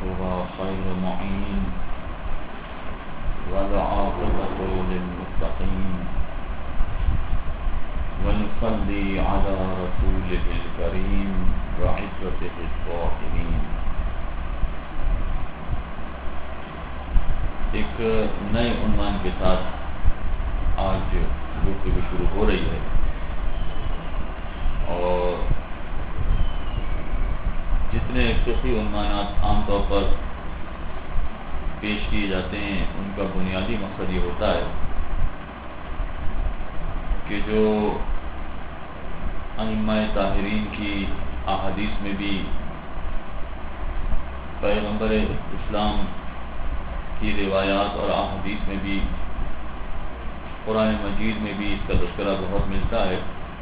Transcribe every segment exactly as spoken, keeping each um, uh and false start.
هو خير معين والعاقبة للمتقين ونصلي على رسوله الكريم وعزته الطاهرين. ایک نئے عنوان کے ساتھ آج گفتگو شروع ہو رہی ہے اور جتنے فقہی عنوانات عام طور پر پیش کیے جاتے ہیں ان کا بنیادی مقصد یہ ہوتا ہے کہ جو ائمہ طاہرین کی احادیث میں بھی پیغمبر اسلام کی روایات اور احادیث میں بھی قرآن مجید میں بھی اس کا تذکرہ بہت ملتا ہے.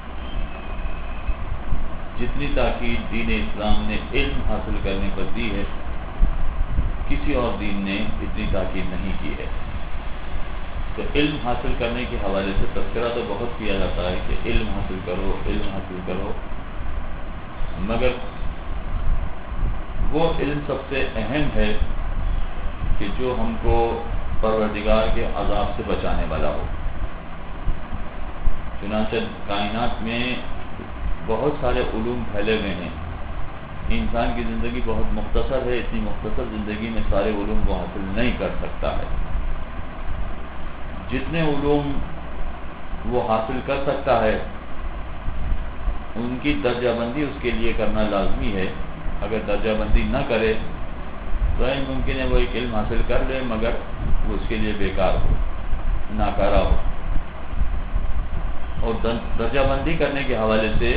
جتنی تاکید دین اسلام نے علم حاصل کرنے پر دی ہے کسی اور دین نے اتنی تاکید نہیں کی ہے. تو علم حاصل کرنے کے حوالے سے تذکرہ تو بہت کیا جاتا ہے کہ علم حاصل کرو علم حاصل کرو مگر وہ علم سب سے اہم ہے کہ جو ہم کو پروردگار کے عذاب سے بچانے والا ہو. چنانچہ کائنات میں بہت سارے علوم پھیلے ہوئے ہیں. انسان کی زندگی بہت مختصر ہے, اتنی مختصر زندگی میں سارے علوم کو حاصل نہیں کر سکتا ہے. جتنے علوم وہ حاصل کر سکتا ہے ان کی درجہ بندی اس کے لیے کرنا لازمی ہے. اگر درجہ بندی نہ کرے تو ممکن ہے وہ ایک علم حاصل کر لے مگر وہ اس کے لیے بیکار ہو, ناکارہ ہو. اور درجہ بندی کرنے کے حوالے سے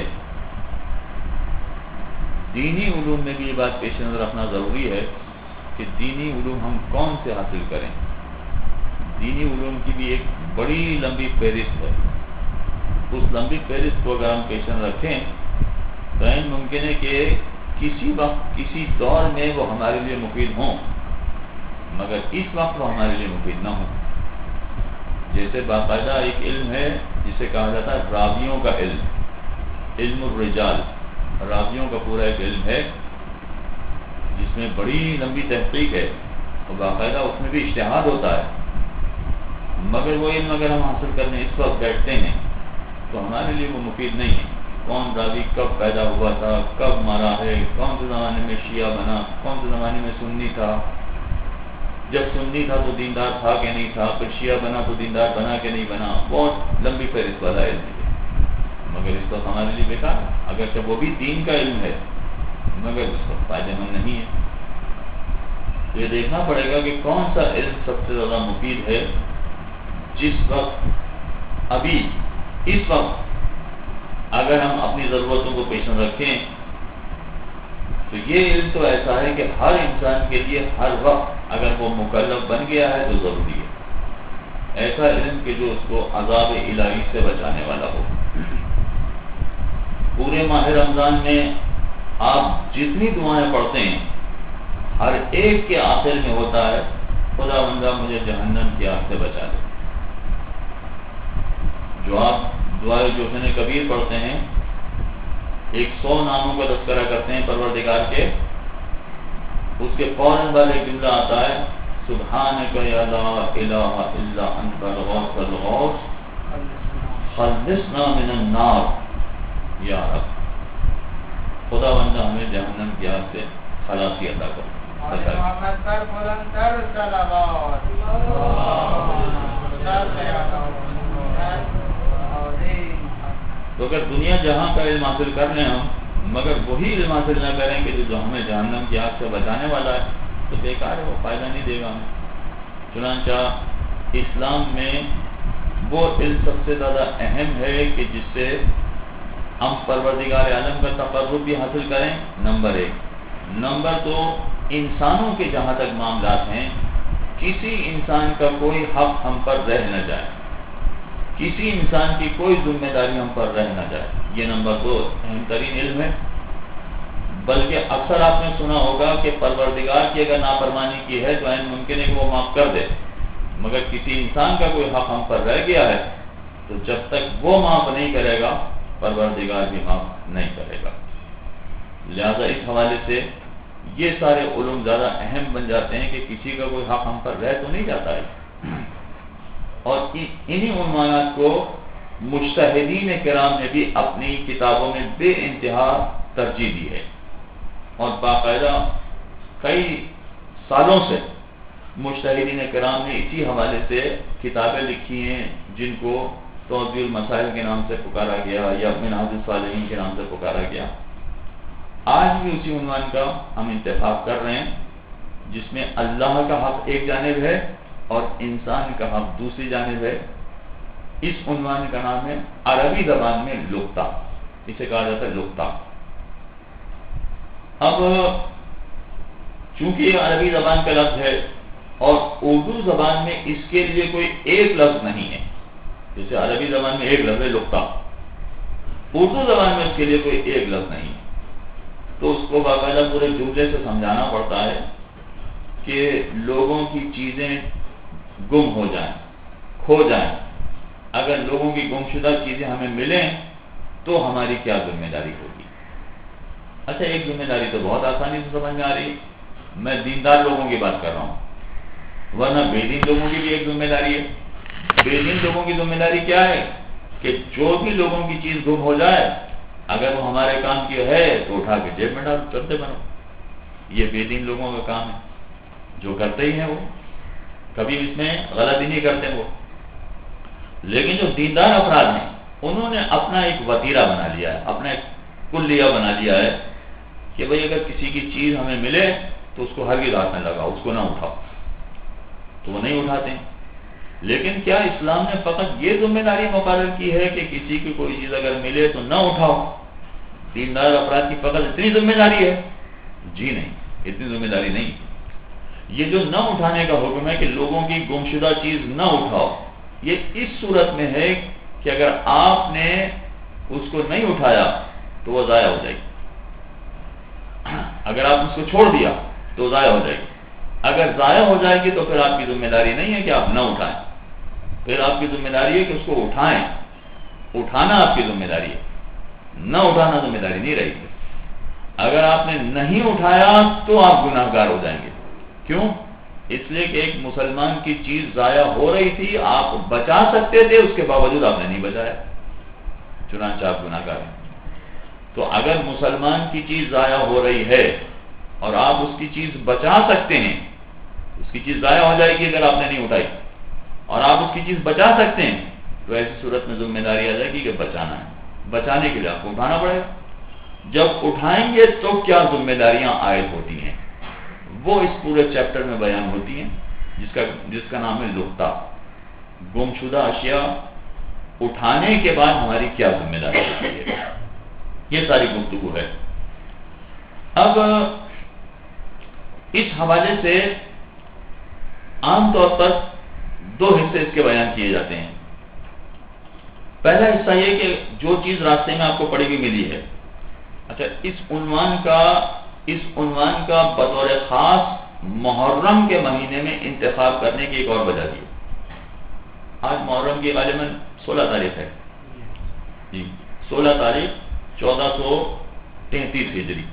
دینی علوم میں بھی یہ بات پیش نظر رکھنا ضروری ہے کہ دینی علوم ہم کون سے حاصل کریں. دینی علوم کی بھی ایک بڑی لمبی فہرست ہے. اس لمبی فہرست کو اگر ہم پیش نظر رکھیں تو ممکن ہے کہ کسی وقت کسی دور میں وہ ہمارے لیے مفید ہوں مگر اس وقت وہ ہمارے لیے مفید نہ ہوں. جیسے باقاعدہ ایک علم ہے جسے کہا جاتا ہے راویوں کا علم, علم الرجال. راویوں کا پورا ایک علم ہے جس میں بڑی لمبی تحقیق ہے اور باقاعدہ اس میں بھی اجتہاد ہوتا ہے. مگر وہ علم اگر ہم حاصل کرنے اس وقت بیٹھتے ہیں تو ہمارے لیے وہ مفید نہیں ہے. کون راوی کب پیدا ہوا تھا, کب مارا ہے, کون سے زمانے میں شیعہ بنا, کون سے زمانے میں سنی تھا, جب سنی تھا تو دیندار تھا کہ نہیں تھا, پھر شیعہ بنا تو دیندار بنا کہ نہیں بنا. بہت لمبی فہرست والا علم ہے مگر اس وقت ہمارے لیے بیکار ہے. اگرچہ وہ بھی دین کا علم ہے مگر اس وقت فائدہ مند نہیں ہے. تو یہ دیکھنا پڑے گا کہ کون سا علم سب سے زیادہ مفید ہے جس وقت ابھی اس وقت اگر ہم اپنی ضرورتوں کو پیش نظر رکھیں تو یہ علم تو ایسا ہے کہ ہر انسان کے لیے ہر وقت اگر وہ مکلف بن گیا ہے تو ضروری ہے. ایسا علم کہ جو اس کو عذاب الہی سے بچانے والا ہو. پورے ماہ رمضان میں آپ جتنی دعائیں پڑھتے ہیں ہر ایک کے آخر میں ہوتا ہے خدا بندہ مجھے جہنم کی آگ سے بچا دے. جو آپ دعائے جوشن کبیر پڑھتے ہیں ایک سو ناموں کا تذکرہ کرتے ہیں پروردگار کے, اس کے فوراً بعد ایک جملہ آتا ہے سبحانک یا لا الہ الا انت الغوث الغوث خلصنا من النار یا رب. خدا بندہ ہمیں جہنم کی آگ سے خلاصی عطا کرو. تو اگر دنیا جہاں کا علم حاصل کر لیں ہم مگر وہی علم حاصل نہ کریں کہ جو ہمیں جہنم کی آگ سے بچانے والا ہے تو بیکار ہے, وہ فائدہ نہیں دے گا ہمیں. چنانچہ اسلام میں وہ علم سب سے زیادہ اہم ہے کہ جس سے ہم پروردگار عالم کا تقرب بھی حاصل کریں. نمبر ایک. نمبر دو, انسانوں کے جہاں تک معاملات ہیں کسی انسان کا کوئی حق ہم پر رہ نہ جائے, کسی انسان کی کوئی ذمہ داری ہم پر رہ نہ جائے. یہ نمبر دو اہم ترین علم ہے. بلکہ اکثر آپ نے سنا ہوگا کہ پروردگار کی اگر نافرمانی کی ہے تو عین ممکن ہے کہ وہ معاف کر دے مگر کسی انسان کا کوئی حق ہم پر رہ گیا ہے تو جب تک وہ معاف نہیں کرے گا پروردگار بھی معاف نہیں کرے گا. لہذا اس حوالے سے یہ سارے علوم زیادہ اہم بن جاتے ہیں کہ کسی کا کوئی حق ہم پر رہ تو نہیں جاتا ہے. اور انہی عنوانات کو مجتہدین کرام نے بھی اپنی کتابوں میں بے انتہا ترجیح دی ہے، اور باقاعدہ کئی سالوں سے مجتہدین کرام نے اسی حوالے سے کتابیں لکھی ہیں، جن کو توضیح المسائل کے نام سے پکارا گیا یا منہاج الصالحین کے نام سے پکارا گیا. آج بھی اسی عنوان کا ہم انتخاب کر رہے ہیں، جس میں اللہ کا حق ایک جانب ہے اور انسان کا حق دوسری جانب ہے. اس عنوان کا نام ہے عربی زبان میں لقطہ، اسے کہا جاتا ہے لقطہ. اب چونکہ یہ عربی زبان کا لفظ ہے اور اردو زبان میں اس کے لیے کوئی ایک لفظ نہیں ہے، جیسے عربی زبان میں ایک لفظ ہے لقطہ، اردو زبان میں اس کے لیے کوئی ایک لفظ نہیں ہے، تو اس کو باقاعدہ پورے جملے سے سمجھانا پڑتا ہے کہ لوگوں کی چیزیں گم ہو جائیں، کھو جائیں. اگر لوگوں کی گمشدہ چیزیں ہمیں ملیں تو ہماری کیا ذمہ داری ہوگی. اچھا، ایک ذمہ داری تو بہت آسانی سے سمجھ میں آ رہی ہے، میں دیندار لوگوں کی بات کر رہا ہوں، ورنہ بے دین لوگوں کی بھی ایک ذمہ داری ہے. بے دین لوگوں کی ذمہ داری کیا ہے کہ جو بھی لوگوں کی چیز گم ہو جائے، اگر وہ ہمارے کام کی ہے تو اٹھا کے جیب میں ڈال کرتے بنو. یہ بے دین لوگوں کا کام ہے، جو کرتے ہی ہیں وہ کبھی اس میں غلطی نہیں کرتے وہ. لیکن جو دیندار افراد ہیں انہوں نے اپنا ایک وتیرہ بنا لیا ہے، اپنا ایک کلیہ بنا لیا ہے کہ بھئی اگر کسی کی چیز ہمیں ملے تو اس کو ہرگز ہاتھ میں لگاؤ، اس کو نہ اٹھاؤ. تو وہ نہیں اٹھاتے ہیں. لیکن کیا اسلام نے فقط یہ ذمہ داری مقرر کی ہے کہ کسی کی کوئی چیز اگر ملے تو نہ اٹھاؤ؟ دیندار افراد کی فقط اتنی ذمہ داری ہے؟ جی نہیں، اتنی ذمہ داری نہیں. یہ جو نہ اٹھانے کا حکم ہے کہ لوگوں کی گمشدہ چیز نہ اٹھاؤ، یہ اس صورت میں ہے کہ اگر آپ نے اس کو نہیں اٹھایا تو وہ ضائع ہو جائے گی. اگر آپ اس کو چھوڑ دیا تو ضائع ہو جائے گی. اگر ضائع ہو جائے گی تو پھر آپ کی ذمہ داری نہیں ہے کہ آپ نہ اٹھائیں، پھر آپ کی ذمہ داری ہے کہ اس کو اٹھائیں. اٹھانا آپ کی ذمہ داری ہے، نہ اٹھانا ذمہ داری نہیں رہے گی. اگر آپ نے نہیں اٹھایا تو آپ گناہ گار ہو جائیں گے. کیوں؟ اس لیے کہ ایک مسلمان کی چیز ضائع ہو رہی تھی، آپ بچا سکتے تھے، اس کے باوجود آپ نے نہیں بچایا، چنانچہ آپ گناہ گار ہیں. تو اگر مسلمان کی چیز ضائع ہو رہی ہے اور آپ اس کی چیز بچا سکتے ہیں، اس کی چیز ضائع ہو جائے گی اگر آپ نے نہیں اٹھائی، اور آپ اس کی چیز بچا سکتے ہیں، تو ایسی صورت میں ذمہ داری آ جائے گی کہ بچانا ہے. بچانے کے لیے آپ کو اٹھانا پڑے گا. جب اٹھائیں گے تو کیا ذمہ داریاں عائد ہوتی ہیں، وہ اس پورے چیپٹر میں بیان ہوتی ہیں، جس کا جس کا نام ہے لقطہ. گمشدہ اشیاء اٹھانے کے بعد ہماری کیا ذمہ داری ہوتی ہے، یہ ساری گفتگو ہے. اب اس حوالے سے عام طور پر دو حصے اس کے بیان کیے جاتے ہیں. پہلا حصہ یہ کہ جو چیز راستے میں آپ کو پڑی ہوئی ملی ہے. اچھا، اس عنوان کا اس عنوان کا بطور خاص محرم کے مہینے میں انتخاب کرنے کی ایک اور وجہ دی. آج محرم کی غالباً سولہ تاریخ ہے جی سولہ تاریخ چودہ سو تینتیس ہجری.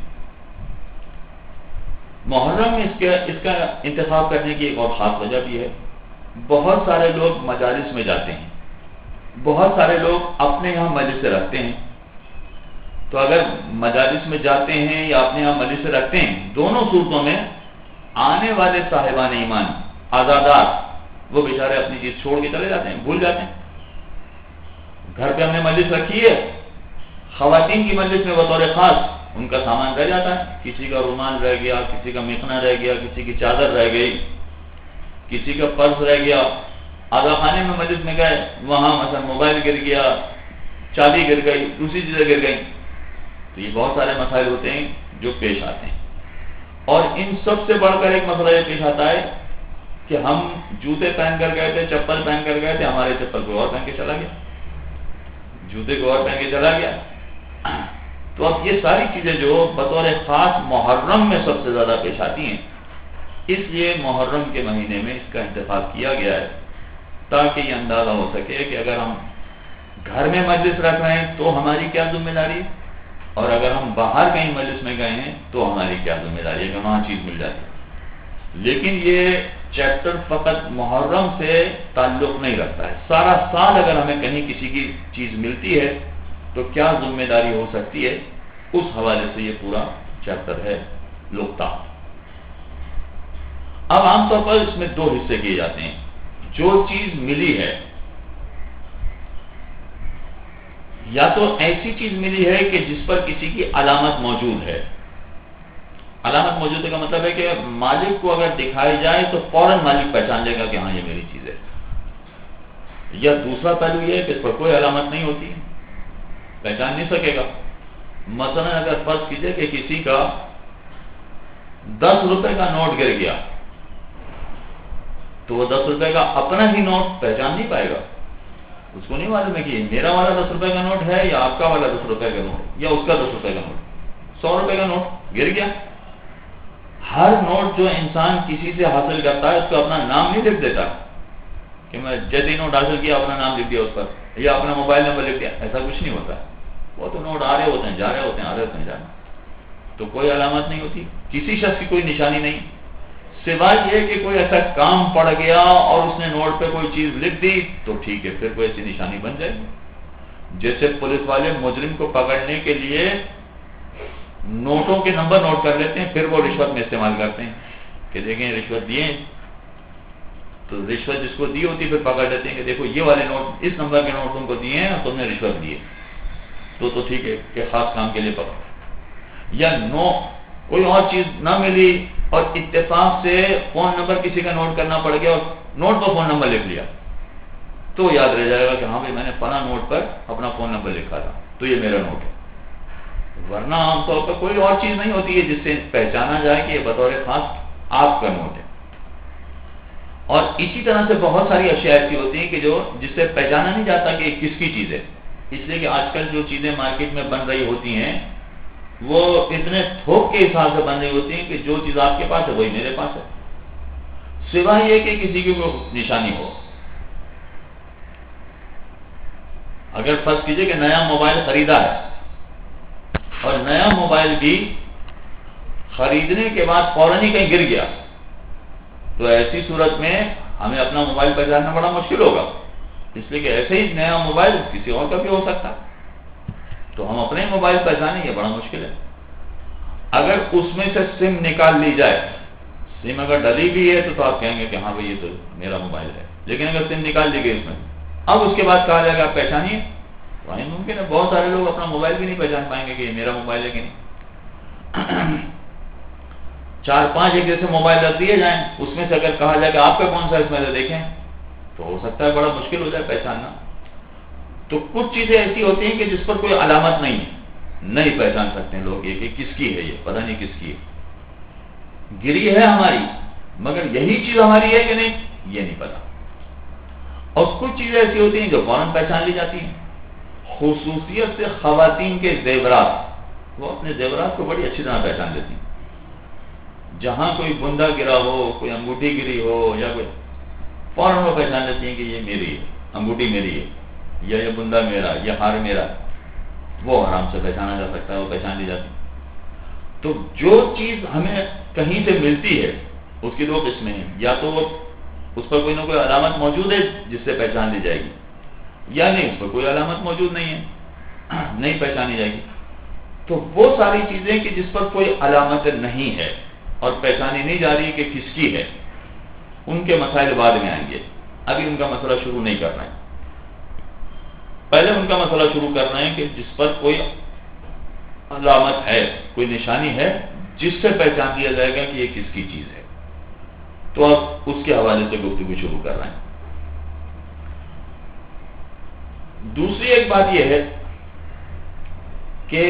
محرم میں اس کے اس کا انتخاب کرنے کی ایک اور خاص وجہ بھی ہے. بہت سارے لوگ مجالس میں جاتے ہیں، بہت سارے لوگ اپنے یہاں مجلس سے رکھتے ہیں. تو اگر مجالس میں جاتے ہیں یا اپنے یہاں مجلس سے رکھتے ہیں، دونوں صورتوں میں آنے والے صاحبان ایمان آزادات وہ بیچارے اپنی چیز چھوڑ کے چلے جاتے ہیں، بھول جاتے ہیں. گھر پہ ہم نے مجلس رکھی ہے، خواتین کی مجلس میں بطور خاص ان کا سامان رہ جاتا ہے. کسی کا رومال رہ گیا، کسی کا میخنا رہ گیا، کسی کی چادر رہ گئی، کسی کا پرس رہ گیا. آدھا خانے میں مجلس میں گئے، وہاں مثلا موبائل گر گیا، چابی گر گئی، دوسری چیزیں گر گئی. تو یہ بہت سارے مسائل ہوتے ہیں جو پیش آتے ہیں. اور ان سب سے بڑھ کر ایک مسئلہ یہ پیش آتا ہے کہ ہم جوتے پہن کر گئے تھے، چپل پہن کر گئے تھے، ہمارے چپل کو اور پہن کے چلا گیا، جوتے کو اور پہن کے چلا گیا. تو اب یہ ساری چیزیں جو بطور خاص محرم میں سب سے زیادہ پیش آتی ہیں، اس لیے محرم کے مہینے میں اس کا انتخاب کیا گیا ہے تاکہ یہ اندازہ ہو سکے کہ اگر ہم گھر میں مجلس رکھ رہے ہیں تو ہماری کیا ذمہ داری ہے، اور اگر ہم باہر کہیں مجلس میں گئے ہیں تو ہماری کیا ذمہ داری ہے کہ وہاں چیز مل جاتی ہے. لیکن یہ چیپٹر فقط محرم سے تعلق نہیں رکھتا ہے. سارا سال اگر ہمیں کہیں کسی کی چیز ملتی ہے تو کیا ذمہ داری ہو سکتی ہے، اس حوالے سے یہ پورا چیپٹر ہے لقطہ. اب عام طور پر اس میں دو حصے کیے جاتے ہیں. جو چیز ملی ہے، یا تو ایسی چیز ملی ہے کہ جس پر کسی کی علامت موجود ہے. علامت موجود ہے کا مطلب ہے کہ مالک کو اگر دکھائی جائے تو فوراً مالک پہچان لے گا کہ ہاں یہ میری چیز ہے. یا دوسرا پہلو یہ ہے کہ اس پر کوئی علامت نہیں ہوتی، پہچان نہیں سکے گا. مثلا اگر فرض کیجئے کہ کسی کا دس روپے کا نوٹ گر گیا تو وہ دس روپے کا اپنا ہی نوٹ پہچان نہیں پائے گا. اس کو نہیں معلوم ہے کہ میرا والا دس روپے کا نوٹ ہے یا آپ کا والا دس روپے کا نوٹ یا اس کا دس روپے کا نوٹ. سو روپے کا نوٹ گر گیا. ہر نوٹ جو انسان کسی سے حاصل کرتا ہے اس کو اپنا نام نہیں لکھ دیتا کہ میں جیسے نوٹ حاصل کیا اپنا نام لکھ دیا اس پر یا اپنا موبائل نمبر لکھ دیا. ایسا کچھ نہیں ہوتا. وہ تو نوٹ آ رہے ہوتے ہیں، جا رہے ہوتے ہیں، آ رہے ہوتے ہیں، جا رہے ہیں. تو کوئی علامت نہیں ہوتی، کسی شخص کی کوئی نشانی نہیں، سوائے یہ کہ کوئی ایسا کام پڑ گیا اور اس نے نوٹ پہ کوئی چیز لکھ دی تو ٹھیک ہے، پھر کوئی ایسی نشانی بن جائے گی. جیسے پولیس والے مجرم کو پکڑنے کے لیے نوٹوں کے نمبر نوٹ کر لیتے ہیں، پھر وہ رشوت میں استعمال کرتے ہیں کہ دیکھیں رشوت دیے، تو رشوت جس کو دی ہوتی ہے پھر پکڑ لیتے ہیں کہ دیکھو یہ والے نوٹ اس نمبر کے نوٹ تم کو دیے ہیں اور تم نے رشوت دی ہے، تو تو ٹھیک ہے کہ خاص کام کے لیے پکڑ. یا نو کوئی اور چیز نہ ملی اور اتفاق سے فون نمبر کسی کا نوٹ کرنا پڑ گیا اور نوٹ پر فون نمبر لکھ لیا تو یاد رہ جائے گا کہ ہاں بھائی میں نے فلاں نوٹ پر اپنا فون نمبر لکھا تھا تو یہ میرا نوٹ ہے. ورنہ عام طور پر کوئی اور چیز نہیں ہوتی ہے جس سے پہچانا جائے کہ یہ بطور خاص آپ کا نوٹ ہے. اور اسی طرح سے بہت ساری اشیاء ایسی ہوتی ہیں کہ جو جس سے پہچانا نہیں جاتا کہ یہ کس کی چیز ہے. اس لیے کہ آج کل جو چیزیں مارکیٹ میں بن رہی ہوتی ہیں وہ اتنے تھوک کے حساب سے بن رہی ہوتی ہیں کہ جو چیز آپ کے پاس ہے وہی میرے پاس ہے، سوائے یہ کہ کسی کی کوئی نشانی ہو. اگر فرض کیجئے کہ نیا موبائل خریدا ہے اور نیا موبائل بھی خریدنے کے بعد فوراً ہی کہیں گر گیا تو ایسی صورت میں ہمیں اپنا موبائل پہچاننا بڑا مشکل ہوگا، اس لیے کہ ایسے ہی نیا موبائل کسی اور کا بھی ہو سکتا تو ہم اپنے موبائل پہچانیں یہ بڑا مشکل ہے. اگر اس میں سے سم نکال لی جائے، سم اگر ڈلی بھی ہے تو, تو آپ کہیں گے کہ ہاں بھائی یہ تو میرا موبائل ہے، لیکن اگر سم نکال لی گئی اس میں اب اس کے بعد کہا جائے گا آپ پہچانیے، وہی ممکن ہے بہت سارے لوگ اپنا موبائل بھی نہیں پہچان پائیں گے کہ یہ میرا موبائل ہے کہ نہیں. چار پانچ ایک جیسے موبائل رکھ دیے جائیں، اس میں سے اگر کہا جائے کہ آپ کا کون سا اس میں سے دیکھیں تو ہو سکتا ہے بڑا مشکل ہو جائے پہچاننا. تو کچھ چیزیں ایسی ہوتی ہیں کہ جس پر کوئی علامت نہیں ہے، نہیں پہچان سکتے ہیں لوگ یہ کہ کس کی ہے، یہ پتہ نہیں کس کی ہے. گری ہے ہماری مگر یہی چیز ہماری ہے کہ نہیں یہ نہیں پتا. اور کچھ چیزیں ایسی ہوتی ہیں جو فوراً پہچان لی جاتی ہیں. خصوصیت سے خواتین کے زیورات، وہ اپنے زیورات کو بڑی اچھی طرح پہچان لیتی ہیں. جہاں کوئی بندہ گرا ہو، کوئی انگوٹھی گری ہو یا کوئی، فوراً وہ پہچان لیتی ہیں کہ یہ میری ہے، انگوٹھی میری ہے یا یہ بندہ میرا، یہ ہار میرا. وہ آرام سے پہچانا جا سکتا ہے، وہ پہچان لی جاتی. تو جو چیز ہمیں کہیں سے ملتی ہے اس کی دو قسمیں ہیں، یا تو اس پر کوئی نہ کوئی علامت موجود ہے جس سے پہچان لی جائے گی، یا نہیں اس پر کوئی علامت موجود نہیں ہے، نہیں پہچانی جائے گی. تو وہ ساری چیزیں کہ جس پر کوئی علامت نہیں ہے اور پہچانی نہیں جا رہی کہ کس کی ہے، ان کے مسائل بعد میں آئیں گے. ابھی ان کا مسئلہ شروع نہیں کر رہے ہیں، پہلے ان کا مسئلہ شروع کر رہے ہیں کہ جس پر کوئی علامت ہے، کوئی نشانی ہے جس سے پہچان دیا جائے گا کہ یہ کس کی چیز ہے. تو اب اس کے حوالے سے گفتگو شروع کر رہے ہیں. دوسری ایک بات یہ ہے کہ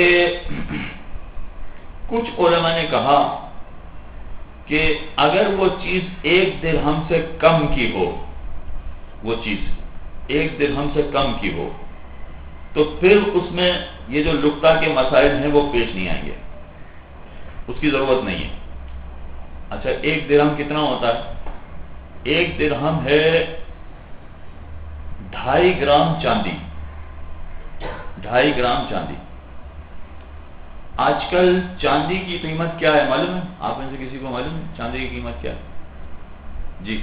کچھ علماء نے کہا کہ اگر وہ چیز ایک درہم سے کم کی ہو، وہ چیز ایک درہم سے کم کی ہو تو پھر اس میں یہ جو لقطہ کے مسائل ہیں وہ پیش نہیں آئیں گے، اس کی ضرورت نہیں ہے. اچھا ایک درہم کتنا ہوتا ہے؟ ایک درہم ہے ڈھائی گرام چاندی، ڈھائی گرام چاندی. آج کل چاندی کی قیمت کیا ہے معلوم ہے؟ آپ میں سے کسی کو معلوم ہے چاندی کی قیمت کیا ہے؟ جی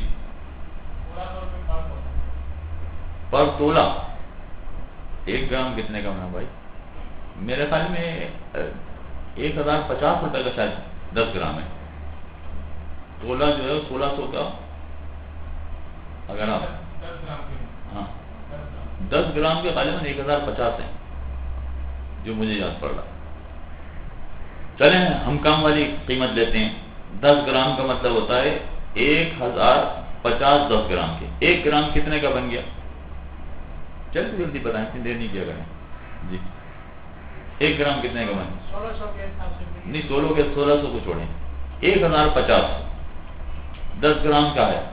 پر تولہ ایک گرام کتنے کا بنا بھائی؟ میرے خیال میں ایک ہزار پچاس روپے کا شاید دس گرام ہے. تولہ جو ہے سولہ سو کا. اگر آپ ہاں دس گرام کے غالباً ایک ہزار پچاس ہیں جو مجھے یاد پڑ رہا. چلیں ہم کام والی قیمت لیتے ہیں. دس گرام کا مطلب ہوتا ہے ایک ہزار پچاس دس گرام کے. ایک گرام کتنے کا بن گیا؟ چلتے جلدی بتائیں اتنی دیر نہیں کیا کریں. جی ایک گرام کتنے کا بن گیا؟ سولہ سو کے حساب سے نہیں سولہ کے سولہ سو کو چھوڑیں. ایک ہزار پچاس دس گرام کا ہے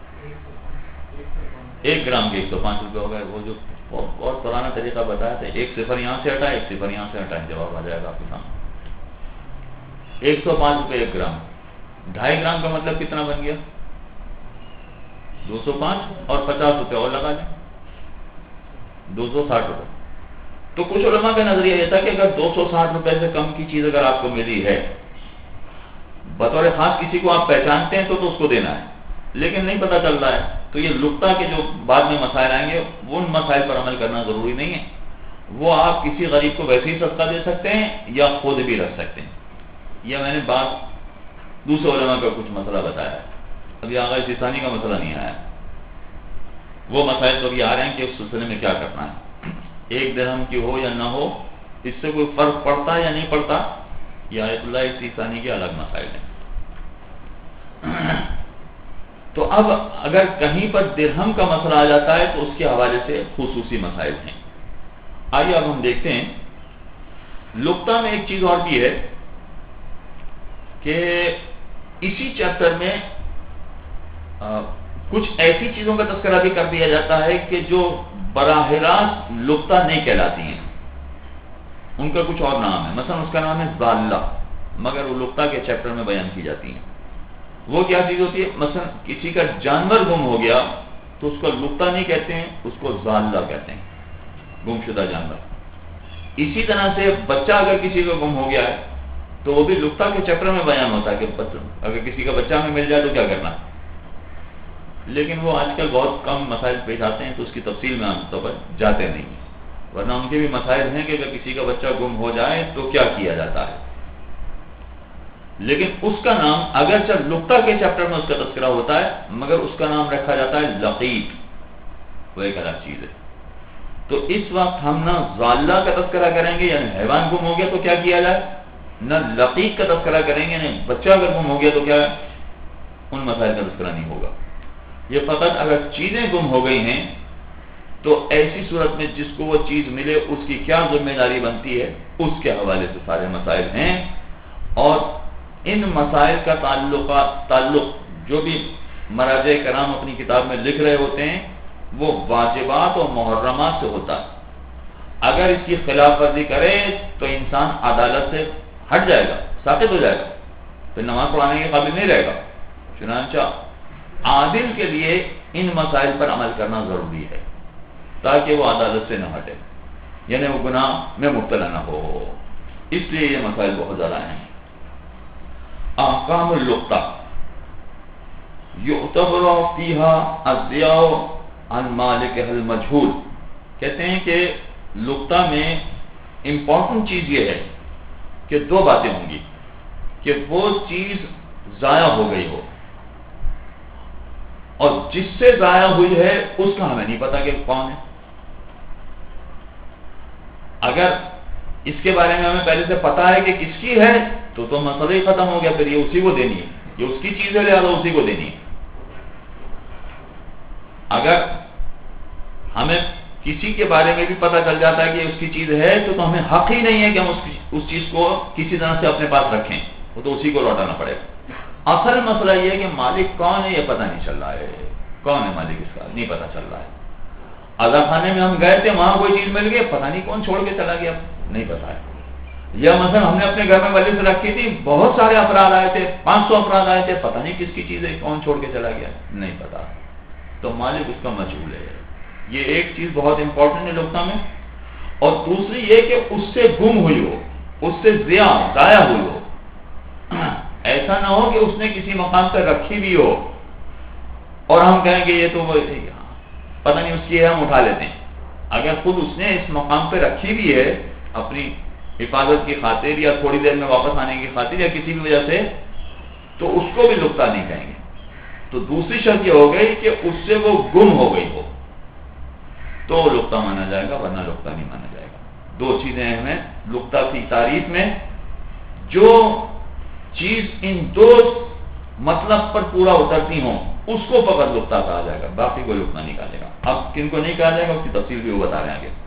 ایک گرام کے ایک سو پانچ روپے ہو گئے. وہ جو بہت پرانا طریقہ بتایا تھا ایک صفر یہاں سے ہٹائے ایک صفر یہاں سے ہٹائیں جواب آ جائے گا آپ کے سامنے. ایک سو پانچ روپے ایک گرام. ڈھائی گرام کا مطلب کتنا بن گیا؟ دو سو پانچ اور پچاس روپے اور لگا دیں دو سو ساٹھ روپے. تو کچھ علماء کا نظریہ یہ تھا کہ اگر دو سو ساٹھ روپے سے کم کی چیز اگر آپ کو ملی ہے بطور خاص کسی کو آپ پہچانتے ہیں تو تو اس کو دینا ہے. لیکن نہیں پتہ چل رہا ہے تو یہ لقطہ کے جو بعد میں مسائل آئیں گے وہ ان مسائل پر عمل کرنا ضروری نہیں ہے. وہ آپ کسی غریب کو ویسے ہی صدقہ دے سکتے ہیں یا خود بھی رکھ سکتے ہیں. یہ میں نے بات دوسرے علماء کا کچھ مسئلہ بتایا ہے. ابھی آغا سیستانی کا مسئلہ نہیں آیا. وہ مسائل تو ابھی آ رہے ہیں کہ اس سلسلے میں کیا کرنا ہے. ایک درہم کی ہو یا نہ ہو اس سے کوئی فرق پڑتا ہے یا نہیں پڑتا یہ آیت اللہ سیستانی کے الگ مسائل ہیں. تو اب اگر کہیں پر درہم کا مسئلہ آ جاتا ہے تو اس کے حوالے سے خصوصی مسائل ہیں. آئیے اب ہم دیکھتے ہیں. لقطہ میں ایک چیز اور بھی ہے کہ اسی چیپٹر میں آ, کچھ ایسی چیزوں کا تذکرہ بھی کر دیا جاتا ہے کہ جو براہ راست لقطہ نہیں کہلاتی ہیں. ان کا کچھ اور نام ہے. مثلا اس کا نام ہے ضالہ مگر وہ لقطہ کے چیپٹر میں بیان کی جاتی ہیں. وہ کیا چیز ہوتی ہے؟ مثلا کسی کا جانور گم ہو گیا تو اس کو لقطہ نہیں کہتے ہیں اس کو ضالہ کہتے ہیں گم شدہ جانور. اسی طرح سے بچہ اگر کسی کا گم ہو گیا ہے تو وہ بھی لقطہ کے چیپٹر میں بیان ہوتا ہے کہ اگر کسی کا بچہ ہمیں مل جائے تو کیا کرنا ہے. لیکن وہ آج کل بہت کم مسائل پیش آتے ہیں تو اس کی تفصیل میں عام طور پر جاتے نہیں ہیں. ورنہ ان کے بھی مسائل ہیں کہ اگر کسی کا بچہ گم ہو جائے تو کیا کیا جاتا ہے. لیکن اس کا نام اگرچہ لقطہ کے چیپٹر میں اس کا تذکرہ ہوتا ہے مگر اس کا نام رکھا جاتا ہے لقیط. وہ ایک الگ چیز ہے. تو اس وقت ہم نہ ضالہ کا تذکرہ کریں گے یعنی حیوان گم ہو گیا تو کیا کیا جائے, نہ لقیط کا تذکرہ کریں گے یعنی بچہ اگر گم ہو گیا تو کیا ان مسائل کا تذکرہ نہیں ہوگا. یہ فقط اگر چیزیں گم ہو گئی ہیں تو ایسی صورت میں جس کو وہ چیز ملے اس کی کیا ذمہ داری بنتی ہے اس کے حوالے سے سارے مسائل ہیں. اور ان مسائل کا تعلق تعلق جو بھی مراجع کرام اپنی کتاب میں لکھ رہے ہوتے ہیں وہ واجبات اور محرمات سے ہوتا ہے. اگر اس کی خلاف ورزی کرے تو انسان عدالت سے ہٹ جائے گا, ساقط ہو جائے گا, پھر نماز پڑھانے کے قابل نہیں رہے گا. چنانچہ عادل کے لیے ان مسائل پر عمل کرنا ضروری ہے تاکہ وہ عدالت سے نہ ہٹے یعنی وہ گناہ میں مبتلا نہ ہو. اس لیے یہ مسائل بہت زیادہ ہیں. احکام اللقطہ یعتبر فیہا الضیاء عن مالکہ المجہول. کہتے ہیں کہ لقطہ میں امپورٹنٹ چیز یہ ہے کہ دو باتیں ہوں گی کہ وہ چیز ضائع ہو گئی ہو اور جس سے ضائع ہوئی ہے اس کا ہمیں نہیں پتا کہ کون ہے. اگر اس کے بارے میں ہمیں پہلے سے پتا ہے کہ کس کی ہے تو تو مسئلہ ہی ختم ہو گیا. پھر یہ اسی کو دینی ہے, یہ اس کی چیز ہے لہذا اسی کو دینی ہے. اگر ہمیں کسی کے بارے میں بھی پتا چل جاتا ہے کہ اس کی چیز ہے تو, تو ہمیں حق ہی نہیں ہے کہ ہم اس, اس چیز کو کسی طرح سے اپنے پاس رکھیں, وہ تو اسی کو لوٹانا پڑے گا. اصل مسئلہ یہ ہے کہ مالک کون ہے یہ پتہ نہیں چل رہا ہے. کون ہے مالک اس کا نہیں پتہ چل رہا ہے. عزا خانے میں ہم گئے تھے وہاں کوئی چیز مل گئی پتہ نہیں کون چھوڑ کے چلا گیا نہیں پتا ہے. یا مثلا ہم نے اپنے گھر میں ولی سے رکھی تھی بہت سارے افراد آئے تھے پانچ سو افراد آئے تھے پتہ نہیں کس کی چیز ہے کون چھوڑ کے چلا گیا نہیں پتا. تو مالک اس کا مجہول ہے. یہ ایک چیز بہت امپورٹنٹ ہے لقطہ میں. اور دوسری یہ کہ اس سے گم ہوئی ہو اس سے ضیاء ضائع ہوئی ہو. ایسا نہ ہو کہ اس نے کسی مقام پر رکھی بھی ہو اور ہم کہیں گے یہ تو پتہ نہیں اس کی ہے, ہم اٹھا لیتے ہیں. اگر خود اس نے اس مقام پہ رکھی بھی ہے اپنی حفاظت کی خاطر یا تھوڑی دیر میں واپس آنے کی خاطر یا کسی بھی وجہ سے, تو اس کو بھی لقطہ نہیں کہیں گے. تو دوسری شرط یہ ہو گئی کہ اس سے وہ گم ہو گئی ہو تو لقطہ مانا جائے گا, ورنہ لقطہ نہیں مانا جائے گا. دو چیزیں اہم ہیں لقطہ کی تعریف میں. جو چیز ان دو مطلب پر پورا اترتی ہوں اس کو فقط لقطہ کہا جائے گا, باقی کوئی لقطہ نہیں کہا جائے گا. اب کن کو نہیں کہا جائے گا اس کی تفصیل بھی وہ بتا رہے ہیں آگے.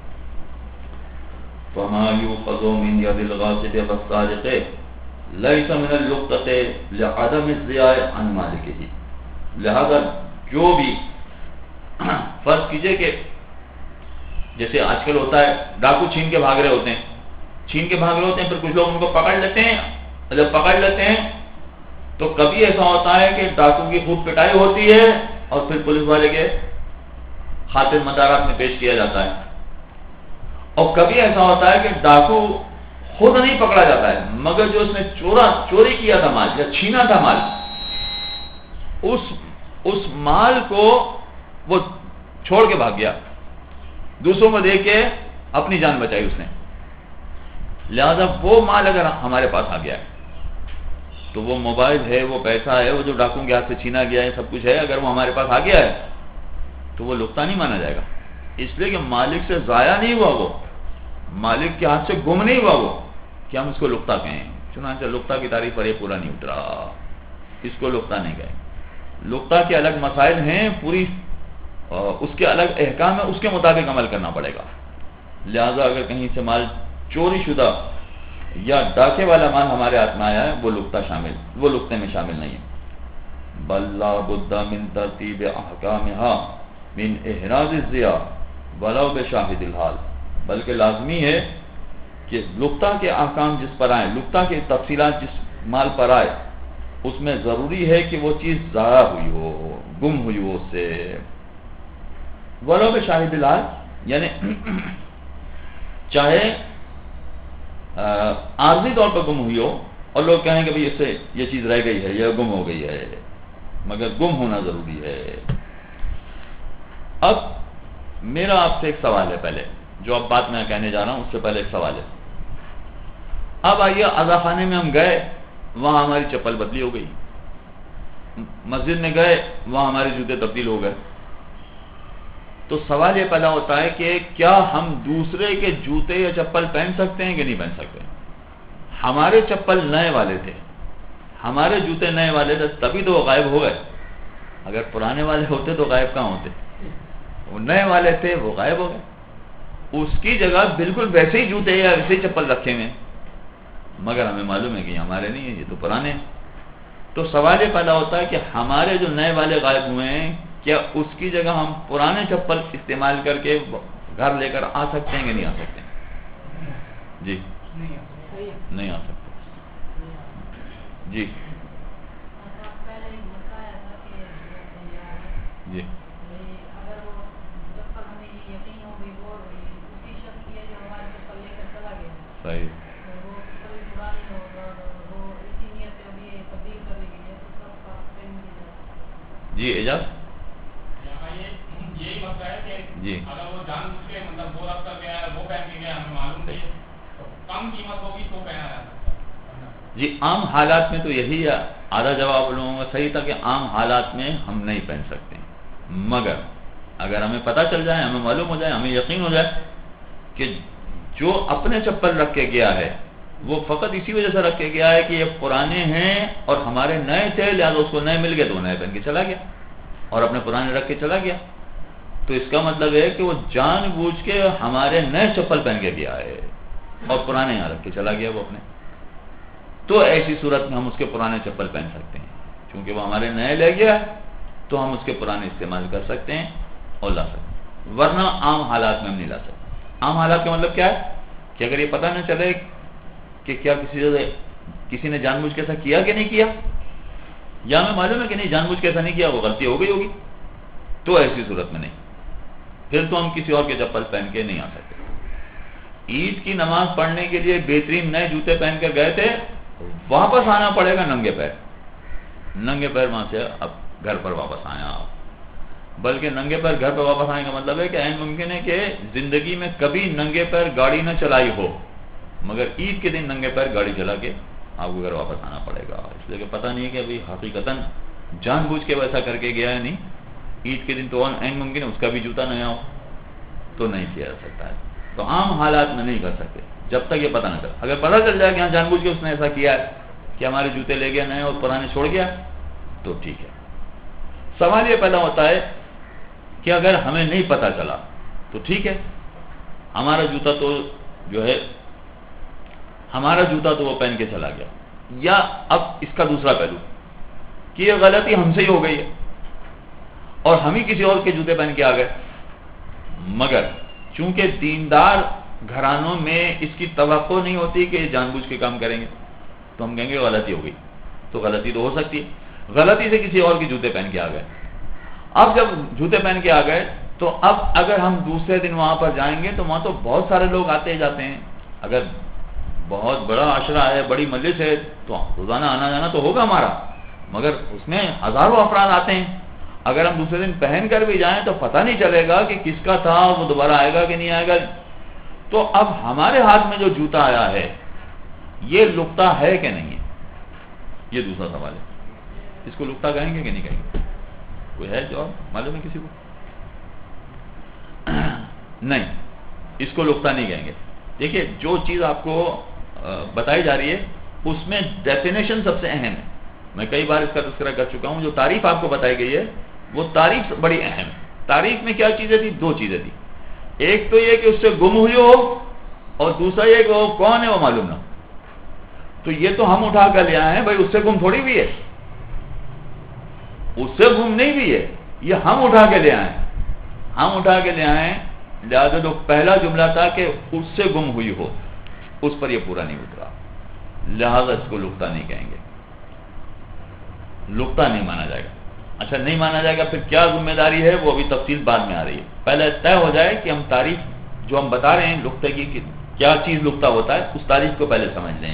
فما يؤخذ من يد الغاصب والسارق ليس من اللقطة لعدم الضياع عن مالكه. لہذا جو بھی فرض کیجئے کہ جیسے آج کل ہوتا ہے ڈاکو چھین کے بھاگ رہے ہوتے ہیں چھین کے بھاگ رہے ہوتے ہیں پھر کچھ لوگ ان کو پکڑ لیتے ہیں. جب پکڑ لیتے ہیں تو کبھی ایسا ہوتا ہے کہ ڈاکو کی خوب پٹائی ہوتی ہے اور پھر پولیس والے کے خاطر مدارات میں پیش کیا جاتا ہے. اور کبھی ایسا ہوتا ہے کہ ڈاکو خود نہیں پکڑا جاتا ہے مگر جو اس نے چورا چوری کیا تھا مال یا چھینا تھا مال, اس اس مال کو وہ چھوڑ کے بھاگ گیا, دوسروں کو دے کے اپنی جان بچائی اس نے. لہذا وہ مال اگر ہمارے پاس آ گیا ہے تو وہ موبائل ہے, وہ پیسہ ہے, وہ جو ڈاکوں کے ہاتھ سے چھینا گیا ہے, سب کچھ ہے, اگر وہ ہمارے پاس آ گیا ہے تو وہ لقطہ نہیں مانا جائے گا. اس لیے کہ مالک سے ضائع نہیں ہوا, وہ مالک کے ہاتھ سے گم نہیں ہوا وہ کہ ہم اس کو لقطہ کہیں. چنانچہ لقطہ کی تعریف پر یہ پورا نہیں اترا, اس کو لقطہ نہیں کہیں. لقطہ کے الگ مسائل ہیں, پوری اس کے الگ احکام ہے, اس کے مطابق عمل کرنا پڑے گا. لہذا اگر کہیں سے مال چوری شدہ یا ڈاکے والا مال ہمارے ہاتھ میں آیا ہے وہ لقطہ شامل وہ لقطے میں شامل نہیں ہے. بل لا بد من ترتیب احکامها من احراز الضیاء ولو بشاہد الحال. بلکہ لازمی ہے کہ لقطہ کے احکام جس پر آئے, لقطہ کے تفصیلات جس مال پر آئے, اس میں ضروری ہے کہ وہ چیز ضائع ہوئی ہو, گم ہوئی ہو اس سے. ولو بشاہد الحال یعنی چاہے عارضی طور پر گم ہوئی ہو اور لوگ کہیں کہ بھئی اس سے یہ چیز رہ گئی ہے یا گم ہو گئی ہے, مگر گم ہونا ضروری ہے. اب میرا آپ سے ایک سوال ہے, پہلے جو اب بات میں کہنے جا رہا ہوں اس سے پہلے ایک سوال ہے. اب آئیے عزا خانے میں ہم گئے, وہاں ہماری چپل بدلی ہو گئی. مسجد میں گئے, وہاں ہمارے جوتے تبدیل ہو گئے. تو سوال یہ پیدا ہوتا ہے کہ کیا ہم دوسرے کے جوتے یا چپل پہن سکتے ہیں کہ نہیں پہن سکتے؟ ہمارے چپل نئے والے تھے, ہمارے جوتے نئے والے تھے, تبھی تو وہ غائب ہو گئے. اگر پرانے والے ہوتے تو غائب کہاں ہوتے؟ وہ نئے والے تھے, وہ غائب ہو گئے. اس کی جگہ بالکل ویسے ہی جوتے یا ویسے ہی چپل رکھے ہوئے, مگر ہمیں معلوم ہے کہ ہمارے نہیں ہیں, یہ تو پرانے ہیں. تو سوال یہ پیدا ہوتا ہے کہ ہمارے جو نئے والے غائب ہوئے ہیں, کیا اس کی جگہ ہم پرانے چپل استعمال کر کے گھر لے کر آ سکتے ہیں کہ نہیں آ سکتے؟ جی نہیں آ سکتے. جی جی صحیح. جی اعجاز یہی مسئلہ ہے کہ جی اگر وہ جان بوجھ کے مطلب وہ رکھ کر گیا ہے, وہ پہن کے گیا, ہمیں معلوم نہیں ہے, تو کم قیمت ہوگی تو پہنا جا سکتا ہے. جی عام حالات میں تو یہی ہے, آدھا جواب لوگوں کا صحیح تھا کہ عام حالات میں ہم نہیں پہن سکتے. مگر اگر ہمیں پتہ چل جائے, ہمیں معلوم ہو جائے, ہمیں یقین ہو جائے کہ جو اپنے چپل رکھ کے گیا ہے وہ فقط اسی وجہ سے رکھ کے گیا ہے کہ یہ پرانے ہیں اور ہمارے نئے تھے, لہٰذا اس کو نئے مل گئے تو وہ نئے پہن کے چلا گیا اور اپنے پرانے رکھ کے چلا گیا, تو اس کا مطلب ہے کہ وہ جان بوجھ کے ہمارے نئے چپل پہن کے گیا ہے اور پرانے یہاں رکھ کے چلا گیا وہ اپنے. تو ایسی صورت میں ہم اس کے پرانے چپل پہن سکتے ہیں, کیونکہ وہ ہمارے نئے لے گیا تو ہم اس کے پرانے استعمال کر سکتے ہیں اور لا سکتے ہیں. ورنہ عام حالات میں ہم نہیں لا سکتے. عام حالات کا مطلب کیا ہے کہ اگر یہ پتہ نہ چلے کہ کیا کسی کسی نے جان بوجھ کے ایسا کیا کہ نہیں کیا, یا ہمیں معلوم ہے کہ نہیں جان بوجھ کے ایسا نہیں کیا, وہ غلطی ہو گئی ہوگی, تو ایسی صورت میں نہیں, پھر تو ہم کسی اور کے چپل پہن کے نہیں آ سکتے. عید کی نماز پڑھنے کے لیے بہترین نئے جوتے پہن کر گئے تھے، واپس آنا پڑے گا ننگے پیر، ننگے پیر وہاں سے اب گھر پر واپس آیا آپ۔ بلکہ ننگے پیر گھر پر واپس آنے کا مطلب ہے کہ عین ممکن ہے کہ زندگی میں کبھی ننگے پیر گاڑی نہ چلائی ہو، مگر عید کے دن ننگے پیر گاڑی چلا کے آپ کو گھر واپس آنا پڑے گا، اس لیے کہ پتہ نہیں ہے کہ ابھی حقیقتاً جان بوجھ کے ویسا کر کے گیا ہے نہیں۔ عید کے دن تو عین ممکن ہے اس کا بھی جوتا نیا ہو تو نہیں کیا جا سکتا ہے، تو عام حالات میں نہیں کر سکتے جب تک یہ پتہ نہ چل۔ اگر پتہ چل جائے کہ ہاں جان بوجھ کے اس نے ایسا کیا ہے کہ ہمارے جوتے لے گیا نئے اور پرانے چھوڑ گیا تو ٹھیک ہے۔ سوال یہ پیدا ہوتا ہے کہ اگر ہمیں نہیں پتہ چلا تو ٹھیک ہے، ہمارا جوتا تو جو ہے ہمارا جوتا تو وہ پہن کے چلا گیا، یا اب اس کا دوسرا پہلو کہ یہ غلطی ہم سے ہی ہو گئی ہے اور ہم ہی کسی اور کے جوتے پہن کے آ گئے، مگر چونکہ دیندار گھرانوں میں اس کی توقع نہیں ہوتی کہ جان بوجھ کے کام کریں گے تو ہم کہیں گے غلطی ہو گئی، تو غلطی تو ہو سکتی ہے، غلطی سے کسی اور کے جوتے پہن کے آ گئے۔ اب جب جوتے پہن کے آ گئے تو اب اگر ہم دوسرے دن وہاں پر جائیں گے تو وہاں تو بہت سارے لوگ آتے جاتے ہیں، اگر بہت بڑا عشرہ ہے، بڑی مجلس ہے تو روزانہ آنا جانا تو ہوگا ہمارا، مگر اس میں ہزاروں افراد آتے ہیں، اگر ہم دوسرے دن پہن کر بھی جائیں تو پتہ نہیں چلے گا کہ کس کا تھا، وہ دوبارہ آئے گا کہ نہیں آئے گا۔ تو اب ہمارے ہاتھ میں جو جوتا آیا ہے یہ لقطہ ہے کہ نہیں ہے، یہ دوسرا سوال ہے۔ اس کو لقطہ کہیں گے کہ نہیں کہیں گے؟ کوئی ہے جو معلوم ہے کسی کو؟ نہیں، اس کو لقطہ نہیں کہیں گے۔ دیکھیے جو چیز آپ کو بتائی جا رہی ہے اس میں ڈیفینیشن سب سے اہم ہے، میں کئی بار اس کا تذکرہ کر چکا ہوں۔ جو تعریف آپ کو بتائی گئی ہے وہ تعریف بڑی اہم ہے۔ تعریف میں کیا چیزیں تھی؟ دو چیزیں تھی، ایک تو یہ کہ اس سے گم ہوئی ہو اور دوسرا یہ کہ وہ کون ہے وہ معلوم نہ۔ تو یہ تو ہم اٹھا کر لے آئے ہیں، بھائی اس سے گم تھوڑی بھی ہے، اس سے گم نہیں بھی ہے، یہ ہم اٹھا کے لے آئے ہم اٹھا کے لے آئے لہذا جو پہلا جملہ تھا کہ اس سے گم ہوئی ہو اس پر یہ پورا نہیں اترا، لہذا اس کو لقطہ نہیں کہیں گے، لقطہ نہیں مانا جائے گا۔ اچھا نہیں مانا جائے گا، پھر کیا ذمہ داری ہے وہ ابھی تفصیل بعد میں آ رہی ہے، پہلے طے ہو جائے کہ ہم تعریف جو ہم بتا رہے ہیں لقطے کی کہ کیا چیز لقطہ ہوتا ہے، اس تعریف کو پہلے سمجھ لیں۔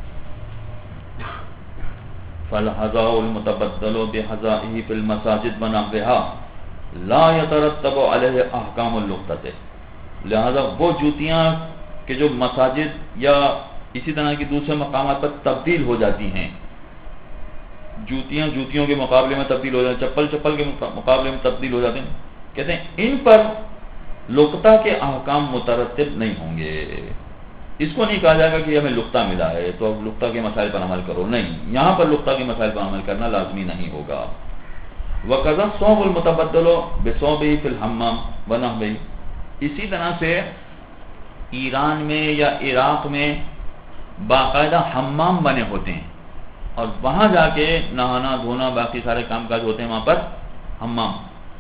فَالْحَذَاءُ الْمُتَبَدَّلُ بِحَذَائِهِ فِي الْمَسَاجِدِ وَنَحْوِهَا لا يترتب علیہ احکام اللقطۃ، لہذا وہ جوتیاں کہ جو مساجد یا اسی طرح کی دوسرے مقامات پر تبدیل ہو جاتی ہیں، جوتیاں جوتیوں کے مقابلے میں تبدیل ہو جاتی ہیں، چپل چپل کے مقابلے میں تبدیل ہو جاتے ہیں، کہتے ہیں ان پر لقطہ کے احکام مترتب نہیں ہوں گے۔ اس کو نہیں کہا جائے گا کہ ہمیں لقطہ ملا ہے تو اب لقطہ کے مسائل پر عمل کرو، نہیں، یہاں پر لقطہ کے مسائل پر عمل کرنا لازمی نہیں ہوگا۔ وَقَذَا الصَّوْبُ الْمُتَبَدَّلُ بِصَوْبِهِ فِي الْحَمَّامِ وَنَحْوِهِ، اسی طرح سے ایران میں یا عراق میں باقاعدہ حمام بنے ہوتے ہیں اور وہاں جا کے نہانا دھونا باقی سارے کام کاج ہوتے ہیں وہاں پر حمام۔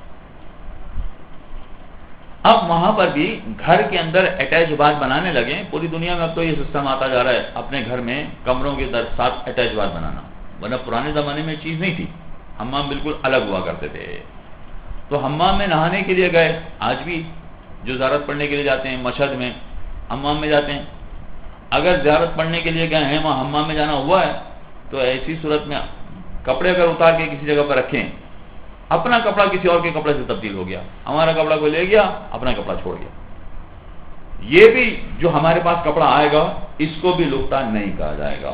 اب وہاں پر بھی گھر کے اندر اٹیچ باتھ بنانے لگے، پوری دنیا میں اب تو یہ سسٹم آتا جا رہا ہے اپنے گھر میں کمروں کے در ساتھ اٹیچ باتھ بنانا، ورنہ پرانے زمانے میں چیز نہیں تھی، حمام بالکل الگ ہوا کرتے تھے۔ تو حمام میں نہانے کے لیے گئے، آج بھی جو زیارت پڑھنے کے لیے جاتے ہیں مشہد میں حمام میں جاتے ہیں، اگر زیارت پڑھنے کے لیے گئے ہیں وہاں حمام میں جانا ہوا ہے تو ایسی صورت میں کپڑے اگر اتار کے کسی جگہ پر رکھیں، اپنا کپڑا کسی اور کے کپڑے سے تبدیل ہو گیا، ہمارا کپڑا کوئی لے گیا اپنا کپڑا چھوڑ گیا، یہ بھی جو ہمارے پاس کپڑا آئے گا اس کو بھی لقطہ نہیں کہا جائے گا۔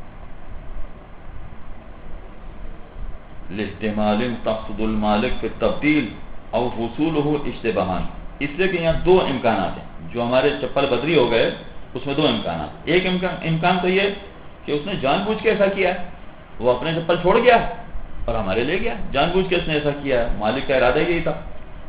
لاحتمال تقصد المالک فی التبدیل او حصولہ اشتباہان، اس لیے کہ یہاں دو امکانات ہیں، جو ہمارے چپل بدری ہو گئے اس میں دو امکانات، ایک امکان امکان تو یہ کہ اس نے جان بوجھ کے ایسا کیا ہے، وہ اپنے چپل چھوڑ گیا اور ہمارے لے گیا، جان بوجھ کے اس نے ایسا کیا ہے، مالک کا ارادہ یہی تھا۔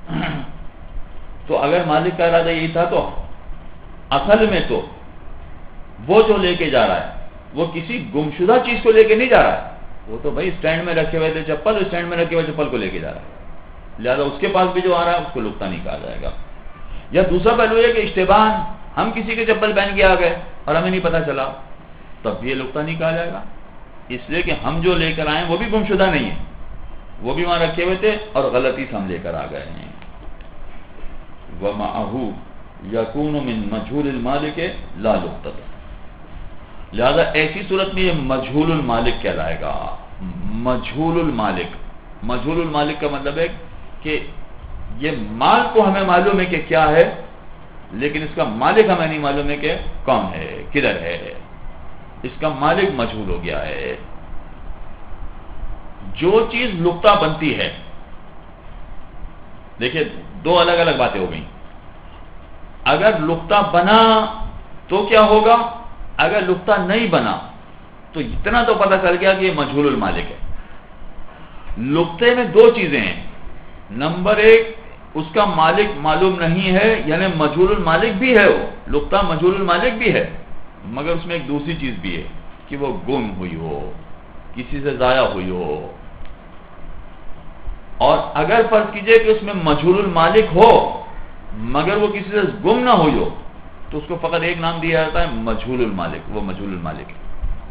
تو اگر مالک کا ارادہ یہی تھا تو اصل میں تو وہ جو لے کے جا رہا ہے وہ کسی گمشدہ چیز کو لے کے نہیں جا رہا ہے، وہ تو بھائی اسٹینڈ میں رکھے ہوئے تھے چپل، اسٹینڈ میں رکھے ہوئے چپل کو لے کے جا رہا ہے، لہذا اس کے پاس بھی جو آ رہا ہے اس کو لقطہ نہیں کہا جائے گا۔ یا دوسرا پہلو یہ کہ اشتباہ، ہم کسی کے چپل پہن کے آ گئے اور ہمیں نہیں پتا چلا، تب بھی یہ لقطہ نہیں کہا جائے گا، اس لیے کہ ہم جو لے کر آئے وہ بھی گمشدہ نہیں ہے، وہ بھی وہاں رکھے ہوئے تھے اور غلطی سے ہم لے کر آ گئے ہیں۔ وَمَعَهُ یکون من مجہول المالک لا لقطۃ، لہذا ایسی صورت میں یہ مجہول المالک کہلائے گا. مجہول المالک، مجہول المالک کا مطلب ہے کہ یہ مال کو ہمیں معلوم ہے کہ کیا ہے، لیکن اس کا مالک ہمیں نہیں معلوم ہے کہ کون ہے، کدھر ہے. اس کا مالک مجہول ہو گیا ہے. جو چیز لقطہ بنتی ہے، دیکھیں دو الگ الگ باتیں ہو گئیں. اگر لقطہ بنا تو کیا ہوگا، اگر لقطہ نہیں بنا تو اتنا تو پتہ چل گیا کہ یہ مجہول المالک ہے. لقطے میں دو چیزیں ہیں. نمبر ایک، اس کا مالک معلوم نہیں ہے، یعنی مجہول المالک بھی ہے، وہ لقطہ مجہول المالک بھی ہے، مگر اس میں ایک دوسری چیز بھی ہے کہ وہ گم ہوئی ہو، کسی سے ضائع ہوئی ہو. اور اگر فرض کیجئے کہ اس میں مجہول المالک ہو مگر وہ کسی سے گم نہ ہوئی ہو تو اس کو فقط ایک نام دیا جاتا ہے مجہول المالک، وہ مجہول المالک ہے.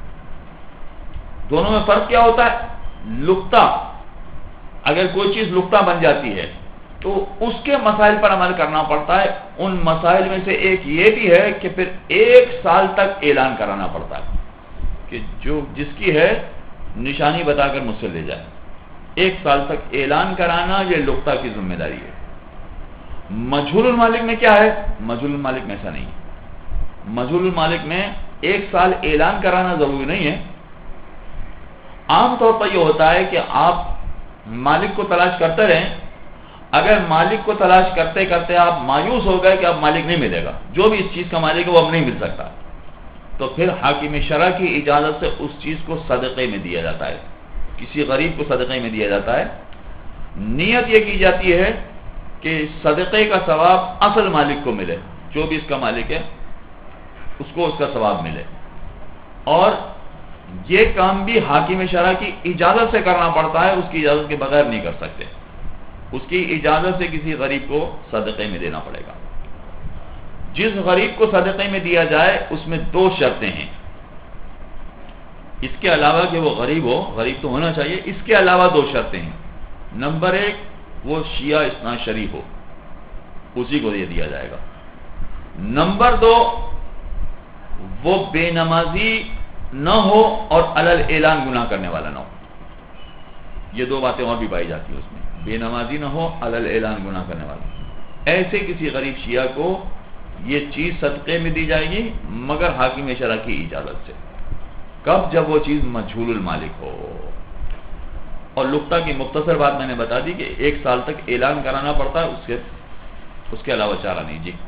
دونوں میں فرق کیا ہوتا ہے؟ لقطہ، اگر کوئی چیز لقطہ بن جاتی ہے تو اس کے مسائل پر عمل کرنا پڑتا ہے. ان مسائل میں سے ایک یہ بھی ہے کہ پھر ایک سال تک اعلان کرانا پڑتا ہے کہ جو جس کی ہے نشانی بتا کر مجھ سے لے جائے. ایک سال تک اعلان کرانا یہ لقطہ کی ذمہ داری ہے. مجہول المالک میں کیا ہے؟ مجہول المالک میں ایسا نہیں ہے. مجہول المالک میں ایک سال اعلان کرانا ضروری نہیں ہے. عام طور پر یہ ہوتا ہے کہ آپ مالک کو تلاش کرتے رہیں. اگر مالک کو تلاش کرتے کرتے آپ مایوس ہو گئے کہ اب مالک نہیں ملے گا، جو بھی اس چیز کا مالک ہے وہ اب نہیں مل سکتا، تو پھر حاکم شرع کی اجازت سے اس چیز کو صدقے میں دیا جاتا ہے، کسی غریب کو صدقے میں دیا جاتا ہے. نیت یہ کی جاتی ہے کہ صدقے کا ثواب اصل مالک کو ملے، جو بھی اس کا مالک ہے اس کو اس کا ثواب ملے. اور یہ کام بھی حاکم شرع کی اجازت سے کرنا پڑتا ہے، اس کی اجازت کے بغیر نہیں کر سکتے. اس کی اجازت سے کسی غریب کو صدقے میں دینا پڑے گا. جس غریب کو صدقے میں دیا جائے اس میں دو شرطیں ہیں. اس کے علاوہ کہ وہ غریب ہو، غریب تو ہونا چاہیے، اس کے علاوہ دو شرطیں ہیں. نمبر ایک، وہ شیعہ اثنا عشری ہو، اسی کو یہ دیا جائے گا. نمبر دو، وہ بے نمازی نہ ہو اور علل اعلان گناہ کرنے والا نہ ہو. یہ دو باتیں اور بھی پائی جاتی ہیں اس میں، بے نمازی نہ ہو، علل اعلان گناہ کرنے والا. ایسے کسی غریب شیعہ کو یہ چیز صدقے میں دی جائے گی مگر حاکم شرع کی اجازت سے. کب؟ جب وہ چیز مجہول المالک ہو. اور لقطہ کی مختصر بات میں نے بتا دی کہ ایک سال تک اعلان کرانا پڑتا ہے، اس کے اس کے علاوہ چارہ نہیں. جی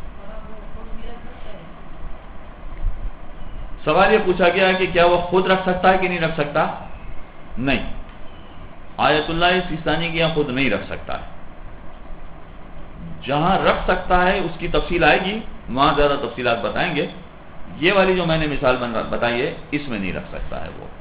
سوال یہ پوچھا گیا ہے کہ کیا وہ خود رکھ سکتا ہے کہ نہیں رکھ سکتا؟ نہیں، آیت اللہ سیستانی کی یہاں خود نہیں رکھ سکتا ہے. جہاں رکھ سکتا ہے اس کی تفصیل آئے گی، وہاں زیادہ تفصیلات بتائیں گے. یہ والی جو میں نے مثال بتائی ہے اس میں نہیں رکھ سکتا ہے وہ.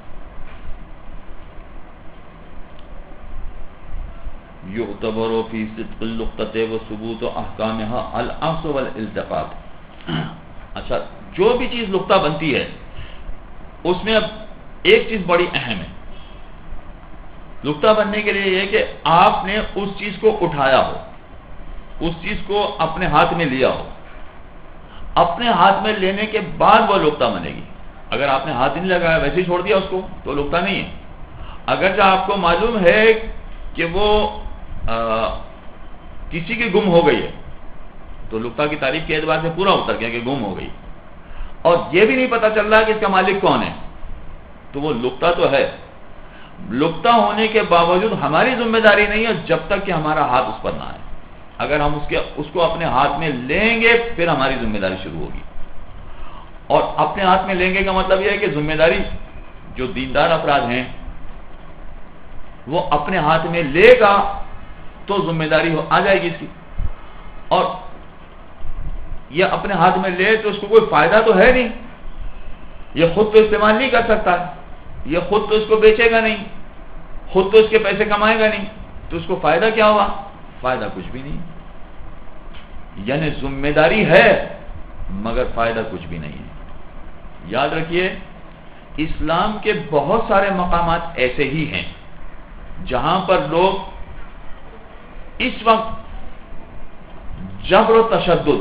یعتبر فی صدق اللقطۃ وثبوت احکامها الاخذ والالتقاط. اچھا، جو بھی چیز لقطہ بنتی ہے اس میں اب ایک چیز بڑی اہم ہے. لقطہ بننے کے لیے یہ کہ آپ نے اس چیز کو اٹھایا ہو، اس چیز کو اپنے ہاتھ میں لیا ہو. اپنے ہاتھ میں لینے کے بعد وہ لقطہ بنے گی. اگر آپ نے ہاتھ نہیں لگایا ویسے ہی چھوڑ دیا اس کو تو لقطہ نہیں ہے. اگر جو آپ کو معلوم ہے کہ وہ آ, کسی کی گم ہو گئی ہے تو لقطہ کی تعریف کے اعتبار سے پورا اتر گیا کہ گم ہو گئی، اور یہ بھی نہیں پتا چل رہا کہ اس کا مالک کون ہے، تو وہ لقطہ تو ہے. لقطہ ہونے کے باوجود ہماری ذمہ داری نہیں ہے جب تک کہ ہمارا ہاتھ اس پر نہ آئے. اگر ہم اس کے اس کو اپنے ہاتھ میں لیں گے پھر ہماری ذمہ داری شروع ہوگی. اور اپنے ہاتھ میں لیں گے کا مطلب یہ ہے کہ ذمہ داری جو دیندار افراد ہیں وہ اپنے ہاتھ میں لے گا تو ذمہ داری آ جائے گی اس کی. اور یہ اپنے ہاتھ میں لے تو اس کو کوئی فائدہ تو ہے نہیں، یہ خود تو استعمال نہیں کر سکتا، یہ خود تو اس کو بیچے گا نہیں، خود تو اس کے پیسے کمائے گا نہیں، تو اس کو فائدہ کیا ہوگا؟ فائدہ کچھ بھی نہیں. یعنی ذمہ داری ہے مگر فائدہ کچھ بھی نہیں ہے. یاد رکھیے اسلام کے بہت سارے مقامات ایسے ہی ہیں جہاں پر لوگ اس وقت جبر و تشدد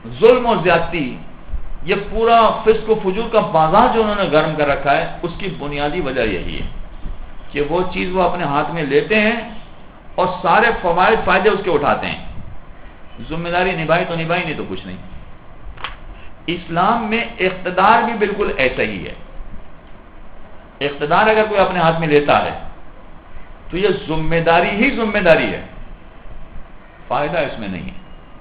ظلم اور زیادتی، یہ پورا فسق و فجور کا بازار جو انہوں نے گرم کر رکھا ہے، اس کی بنیادی وجہ یہی ہے کہ وہ چیز وہ اپنے ہاتھ میں لیتے ہیں اور سارے فوائد فائدے اس کے اٹھاتے ہیں. ذمہ داری نبھائی تو نبھائی، نہیں تو کچھ نہیں. اسلام میں اقتدار بھی بالکل ایسا ہی ہے. اقتدار اگر کوئی اپنے ہاتھ میں لیتا ہے تو یہ ذمہ داری ہی ذمہ داری ہے، فائدہ اس میں نہیں ہے.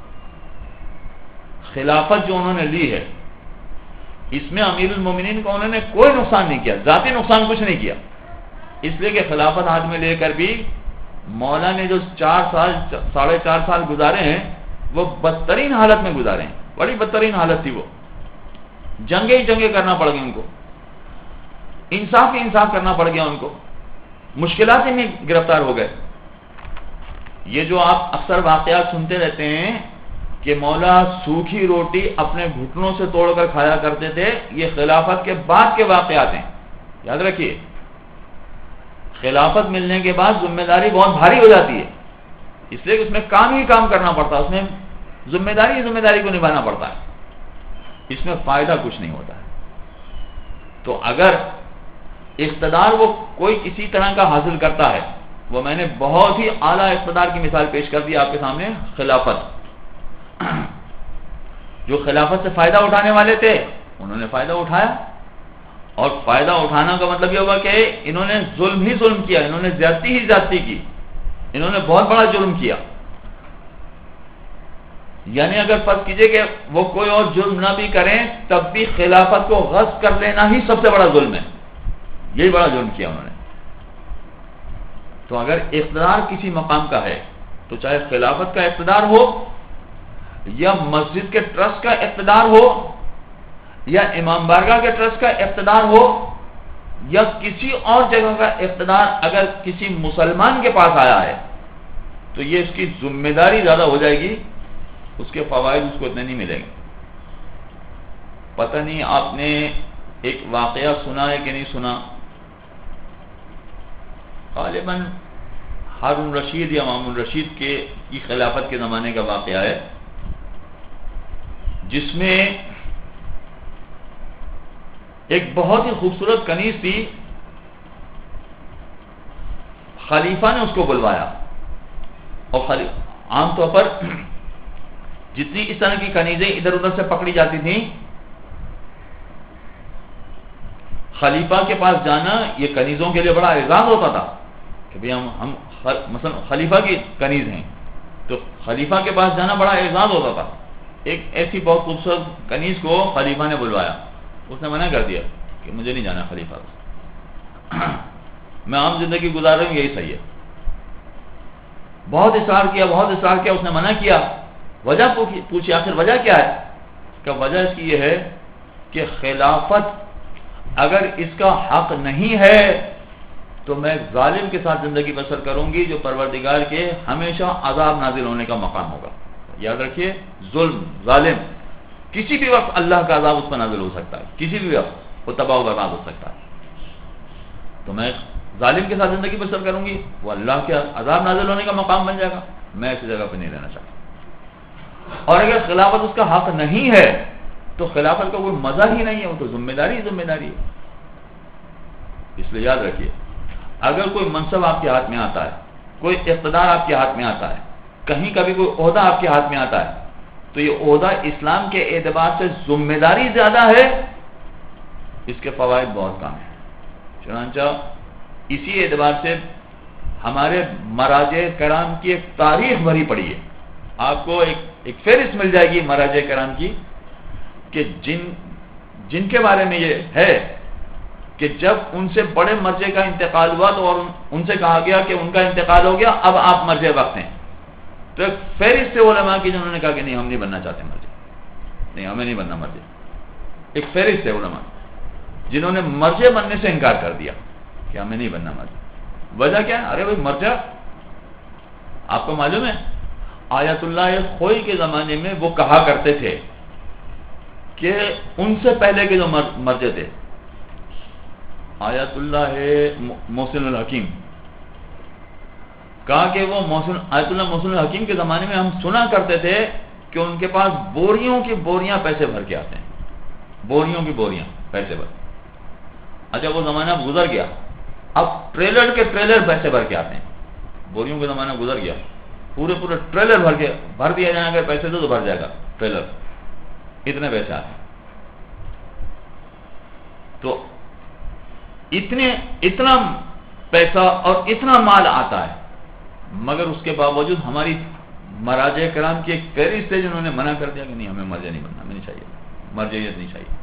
خلافت جو انہوں نے لی ہے، اس میں امیر المومنین کو انہوں نے کوئی نقصان نہیں کیا، ذاتی نقصان کچھ نہیں کیا. اس لیے کہ خلافت ہاتھ میں لے کر بھی مولا نے جو چار سال ساڑھے چار سال گزارے ہیں وہ بدترین حالت میں گزارے ہیں. بڑی بدترین حالت تھی، وہ جنگیں ہی جنگیں کرنا پڑ گئی ان کو، انصاف ہی انصاف کرنا پڑ گیا ان کو، مشکلات میں گرفتار ہو گئے. یہ جو آپ اکثر واقعات سنتے رہتے ہیں کہ مولا سوکھی روٹی اپنے گھٹنوں سے توڑ کر کھایا کرتے تھے، یہ خلافت کے بعد کے واقعات ہیں. یاد رکھیے، خلافت ملنے کے بعد ذمہ داری بہت بھاری ہو جاتی ہے، اس لیے کہ اس میں کام ہی کام کرنا پڑتا ہے، اس میں ذمہ داری ذمہ داری کو نبھانا پڑتا ہے، اس میں فائدہ کچھ نہیں ہوتا ہے. تو اگر اقتدار وہ کوئی کسی طرح کا حاصل کرتا ہے، وہ میں نے بہت ہی اعلیٰ اقتدار کی مثال پیش کر دی آپ کے سامنے. خلافت، جو خلافت سے فائدہ اٹھانے والے تھے انہوں نے فائدہ اٹھایا، اور فائدہ اٹھانا کا مطلب یہ ہوا کہ انہوں نے ظلم ہی ظلم کیا، انہوں نے زیادتی ہی زیادتی کی، انہوں نے بہت بڑا جرم کیا. یعنی اگر فرض کیجئے کہ وہ کوئی اور جرم نہ بھی کریں تب بھی خلافت کو غصب کر لینا ہی سب سے بڑا ظلم ہے، یہی بڑا جرم کیا انہوں نے. تو اگر اقتدار کسی مقام کا ہے تو چاہے خلافت کا اقتدار ہو یا مسجد کے ٹرسٹ کا اقتدار ہو یا امام بارگاہ کے ٹرسٹ کا اقتدار ہو یا کسی اور جگہ کا اقتدار اگر کسی مسلمان کے پاس آیا ہے تو یہ اس کی ذمہ داری زیادہ ہو جائے گی، اس کے فوائد اس کو اتنے نہیں ملیں گے. پتہ نہیں آپ نے ایک واقعہ سنا ہے کہ نہیں سنا، غالباً ہارون رشید یا مامون رشید کے کی خلافت کے زمانے کا واقعہ ہے، جس میں ایک بہت ہی خوبصورت کنیز تھی. خلیفہ نے اس کو بلوایا، اور عام طور پر جتنی اس طرح کی کنیزیں ادھر ادھر سے پکڑی جاتی تھیں، خلیفہ کے پاس جانا یہ کنیزوں کے لیے بڑا اعزاز ہوتا تھا کہ بھئی ہم ہم مثلا خلیفہ کی کنیز ہیں، تو خلیفہ کے پاس جانا بڑا اعزاز ہوتا تھا. ایک ایسی بہت خوبصورت کنیز کو خلیفہ نے بلوایا، اس نے منع کر دیا کہ مجھے نہیں جانا خلیفہ، میں عام زندگی گزار رہا ہوں، یہی صحیح ہے. بہت اصرار کیا بہت اصرار کیا اس نے منع کیا. وجہ پوچھی، آخر وجہ کیا ہے؟ کہ وجہ اس کی یہ ہے کہ خلافت اگر اس کا حق نہیں ہے تو میں ظالم کے ساتھ زندگی بسر کروں گی جو پروردگار کے ہمیشہ عذاب نازل ہونے کا مقام ہوگا. یاد رکھیے، ظلم ظالم کسی بھی وقت اللہ کا عذاب اس پر نازل ہو سکتا ہے، کسی بھی وقت وہ تباہ و برباد ہو سکتا ہے. تو میں ظالم کے ساتھ زندگی بسر کروں گی، وہ اللہ کے عذاب نازل ہونے کا مقام بن جائے گا، میں ایسی جگہ پہ نہیں رہنا چاہتا. اور اگر خلافت اس کا حق نہیں ہے تو خلافت کا کوئی مزہ ہی نہیں ہے، وہ تو ذمہ داری ذمہ داری ہے. اس لیے یاد رکھیے، اگر کوئی منصب آپ کے ہاتھ میں آتا ہے، کوئی اقتدار آپ کے ہاتھ میں آتا ہے، کہیں کبھی کوئی عہدہ آپ کے ہاتھ میں آتا ہے، تو یہ عہدہ اسلام کے اعتبار سے ذمہ داری زیادہ ہے، اس کے فوائد بہت کم ہیں. چنانچہ اسی اعتبار سے ہمارے مراجع کرام کی ایک تاریخ بھری پڑی ہے. آپ کو ایک ایک فہرست مل جائے گی مراجع کرام کی کہ جن جن کے بارے میں یہ ہے کہ جب ان سے بڑے مرجع کا انتقال ہوا تو اور ان سے کہا گیا کہ ان کا انتقال ہو گیا، اب آپ مرجع وقت ہیں. تو ایک فہرست سے علماء کی جنہوں نے کہا کہ نہیں ہم نہیں بننا چاہتے مرجع، نہیں ہمیں نہیں بننا مرجع. ایک فہرست ہے علماء جنہوں نے مرجع بننے سے انکار کر دیا کہ ہمیں نہیں بننا مرجع. وجہ کیا ہے؟ ارے بھائی مرجع آپ کو معلوم ہے آیت اللہ خوئی کے زمانے میں وہ کہا کرتے تھے کہ ان سے پہلے کے جو مرجع تھے، آیت اللہ محسن الحکیم، کہا کہ وہ محسن آیت اللہ محسن الحکیم کے زمانے میں ہم سنا کرتے تھے کہ ان کے پاس بوریوں کی بوریاں پیسے بھر کے آتے ہیں، بوریوں کی بوریاں پیسے بھر. اچھا وہ زمانہ گزر گیا، اب ٹریلر کے ٹریلر پیسے بھر کے آتے ہیں. بوریوں کا زمانہ گزر گیا، پورے پورے ٹریلر بھر کے بھر دیا جائے گا، پیسے دو تو بھر جائے گا ٹریلر، اتنے پیسے آتے ہیں. تو اتنے اتنا پیسہ اور اتنا مال آتا ہے، مگر اس کے باوجود ہماری مراجع کرام کی ایک فہرست ہے جنہوں نے منع کر دیا کہ نہیں، ہمیں مرجع نہیں بننا، ہمیں نہیں چاہیے، مرجعیت نہیں چاہیے.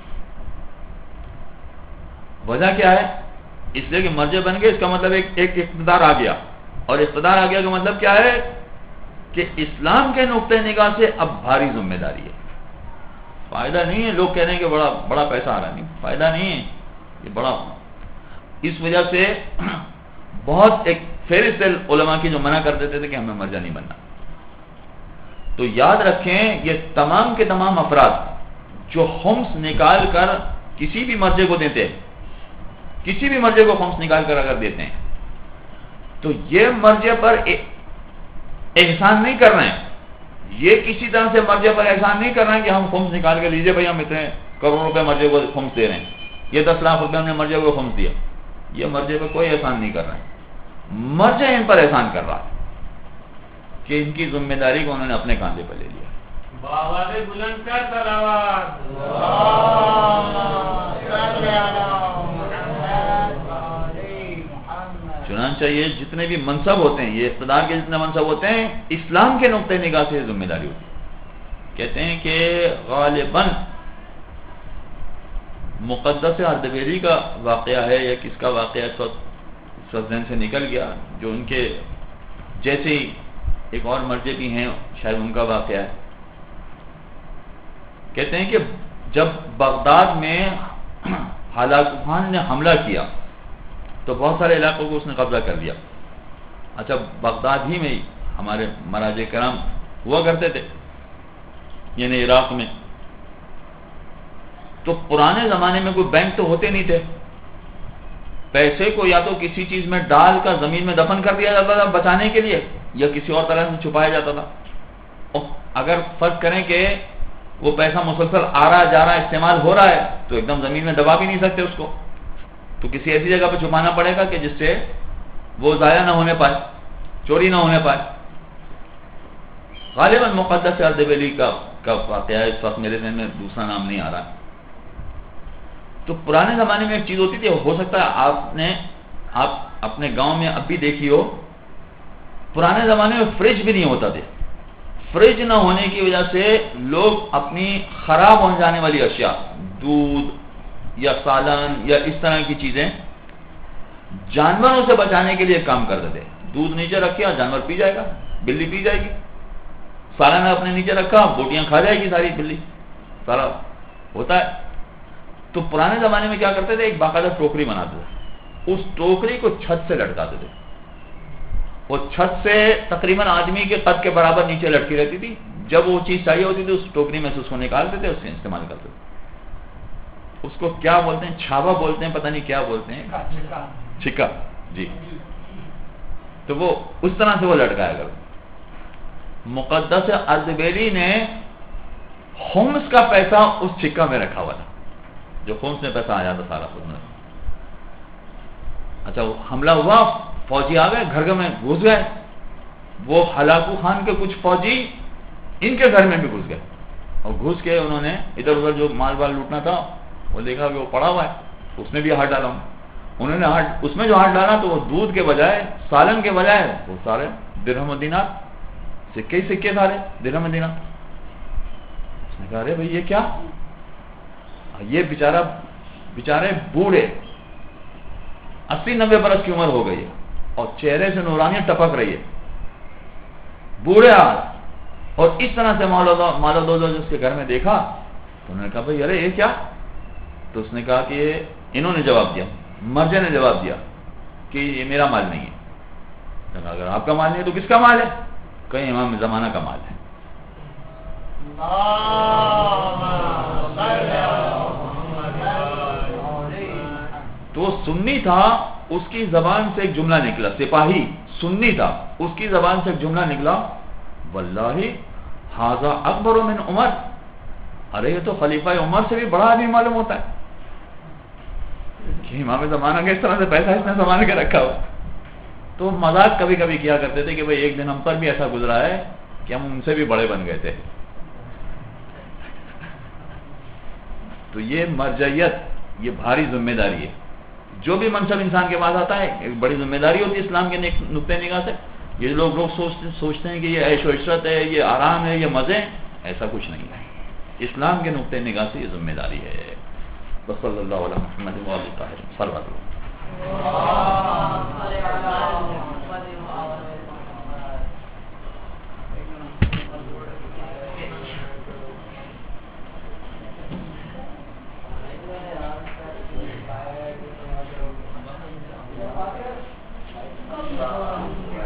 وجہ کیا ہے؟ اس لیے کہ مرجع بن گئے، اس کا مطلب ایک ایک اقتدار آ گیا، اور اقتدار آ گیا کا مطلب کیا ہے کہ اسلام کے نقطۂ نگاہ سے اب بھاری ذمہ داری ہے. فائدہ نہیں ہے لوگ کہہ رہے ہیں کہ بڑا بڑا پیسہ آ رہا، نہیں فائدہ نہیں ہے، یہ بڑا. اس وجہ سے بہت ایک فہرست علماء کی جو منع کر دیتے تھے کہ ہمیں مرجع نہیں بننا. تو یاد رکھیں یہ تمام کے تمام افراد جو خمس نکال کر کسی بھی مرجع کو دیتے ہیں، کسی بھی مرجع کو خمس نکال کر اگر دیتے ہیں تو یہ مرجع پر احسان نہیں کر رہے ہیں، یہ کسی طرح سے مرجع پر احسان نہیں کر رہے ہیں کہ ہم خمس نکال کے لیجئے بھائی ہم اتنے کروڑ روپے مرجع کو خمس دے رہے ہیں، یہ دس لاکھ روپے ہم نے مرجع کو خمس دیا. یہ مرجع پر کوئی احسان نہیں کر رہے ہیں، مرجع ان پر احسان کر رہا ہے کہ ان کی ذمہ داری کو انہوں نے اپنے کاندھے پر لے لیا. چنانچہ یہ جتنے بھی منصب ہوتے ہیں، یہ اقتدار کے جتنے منصب ہوتے ہیں، اسلام کے نقطۂ نگاہ سے ذمہ داری ہوتی ہے. کہتے ہیں کہ غالباً مقدس اردبیلی کا واقعہ ہے یا کس کا واقعہ تو ذہن سے نکل گیا، جو ان کے جیسے ہی ایک اور مرجع بھی ہیں شاید ان کا واقعہ ہے. کہتے ہیں کہ جب بغداد میں ہلاکو خان نے حملہ کیا تو بہت سارے علاقوں کو اس نے قبضہ کر لیا. اچھا بغداد ہی میں ہمارے مراجع کرام ہوا کرتے تھے، یعنی عراق میں. تو پرانے زمانے میں کوئی بینک تو ہوتے نہیں تھے، پیسے کو یا تو کسی چیز میں ڈال کر زمین میں دفن کر دیا جاتا تھا بچانے کے لیے، یا کسی اور طرح سے چھپایا جاتا تھا. اگر فرض کریں کہ وہ پیسہ مسلسل آ رہا جا رہا استعمال ہو رہا ہے تو ایک دم زمین میں دبا بھی نہیں سکتے اس کو، تو کسی ایسی جگہ پہ چھپانا پڑے گا کہ جس سے وہ ضائع نہ ہونے پائے، چوری نہ ہونے پائے. غالباً مقدس اردبیلی کا کا واقعہ ہے، اس وقت میرے ذہن میں دوسرا نام نہیں آ رہا. تو پرانے زمانے میں ایک چیز ہوتی تھی، ہو سکتا ہے آپ نے آپ اپنے گاؤں میں اب بھی دیکھی ہو، پرانے زمانے میں فریج بھی نہیں ہوتا تھے. فریج نہ ہونے کی وجہ سے لوگ اپنی خراب ہو جانے والی اشیاء، دودھ یا سالن یا اس طرح کی چیزیں جانوروں سے بچانے کے لیے کام کرتے تھے. دودھ نیچے رکھا جانور پی جائے گا، بلی پی جائے گی. سالن اپنے نیچے رکھا بوٹیاں کھا جائے گی ساری بلی، سارا ہوتا ہے. تو پرانے زمانے میں کیا کرتے تھے، ایک باقاعدہ ٹوکری بناتے تھے، اس ٹوکری کو چھت سے لٹکاتے تھے. وہ چھت سے تقریباً آدمی کے قد کے برابر نیچے لٹکی رہتی تھی. جب وہ چیز چاہیے ہوتی تھی اس ٹوکری میں سے اس کو نکالتے تھے، اس سے استعمال کرتے تھے. اس کو کیا بولتے ہیں، چھاوا بولتے ہیں، پتہ نہیں کیا بولتے ہیں، چھکا جی. تو وہ اس طرح سے وہ لٹکایا کرتے. مقدس اردبیلی نے خمس کا پیسہ اس چھکا میں رکھا ہوا تھا، جو خمس میں پیسہ آیا تھا سارا خود میں. اچھا وہ حملہ ہوا، فوجی آ گئے، گھر میں گھس گئے. وہ ہلاکو خان کے کچھ فوجی ان کے گھر میں بھی گھس گئے، اور گھس کے انہوں نے ادھر ادھر جو مال وال لوٹنا تھا وہ دیکھا کہ وہ پڑا ہوا ہے، اس میں بھی ہاتھ ڈالا. انہوں نے ہاتھ اس میں جو ہاتھ ڈالا تو وہ دودھ کے بجائے، سالن کے بجائے وہ سارے درہم و دینار، سکے ہی سکے سارے درہم و دینار. اس نے کہا ارے بھائی یہ کیا، یہ بیچارہ بیچارے بوڑھے اسی نبے برس کی عمر ہو گئی ہے اور چہرے سے نورانیت ٹپک رہی ہے، بوڑھے حال، اور اس طرح سے مالو دو جو اس کے گھر میں دیکھا تو انہوں نے کہا بھائی ارے یہ کیا. تو اس نے کہا کہ یہ انہوں نے جواب دیا، مرجع نے جواب دیا کہ یہ میرا مال نہیں ہے. اگر آپ کا مال نہیں ہے تو کس کا مال ہے؟ کہیں امام زمانہ کا مال ہے. تو سنی تھا، اس کی زبان سے ایک جملہ نکلا، سپاہی سنی تھا، اس کی زبان سے ایک جملہ نکلا، واللہ حاذا اکبر من عمر، ارے یہ تو خلیفہ عمر سے بھی بڑا آدمی معلوم ہوتا ہے کہ امام زمانہ کے اس طرح سے پیسہ اس نے سنبھال کے رکھا ہو. تو مذاق کبھی کبھی کیا کرتے تھے کہ بھئی ایک دن ہم پر بھی ایسا گزرا ہے کہ ہم ان سے بھی بڑے بن گئے تھے. تو یہ مرجعیت، یہ بھاری ذمہ داری ہے. جو بھی منصب انسان کے پاس آتا ہے ایک بڑی ذمہ داری ہوتی ہے اسلام کے نقطۂ نگاہ سے. یہ لوگ لوگ سوچتے سوچتے ہیں کہ یہ عیش و عشرت ہے، یہ آرام ہے، یہ مزے ہیں، ایسا کچھ نہیں ہے. اسلام کے نقطۂ نگاہ سے یہ ذمہ داری ہے. صلی اللہ علیہ محمد وآلہ طاہر صلوات اللہ. اللہ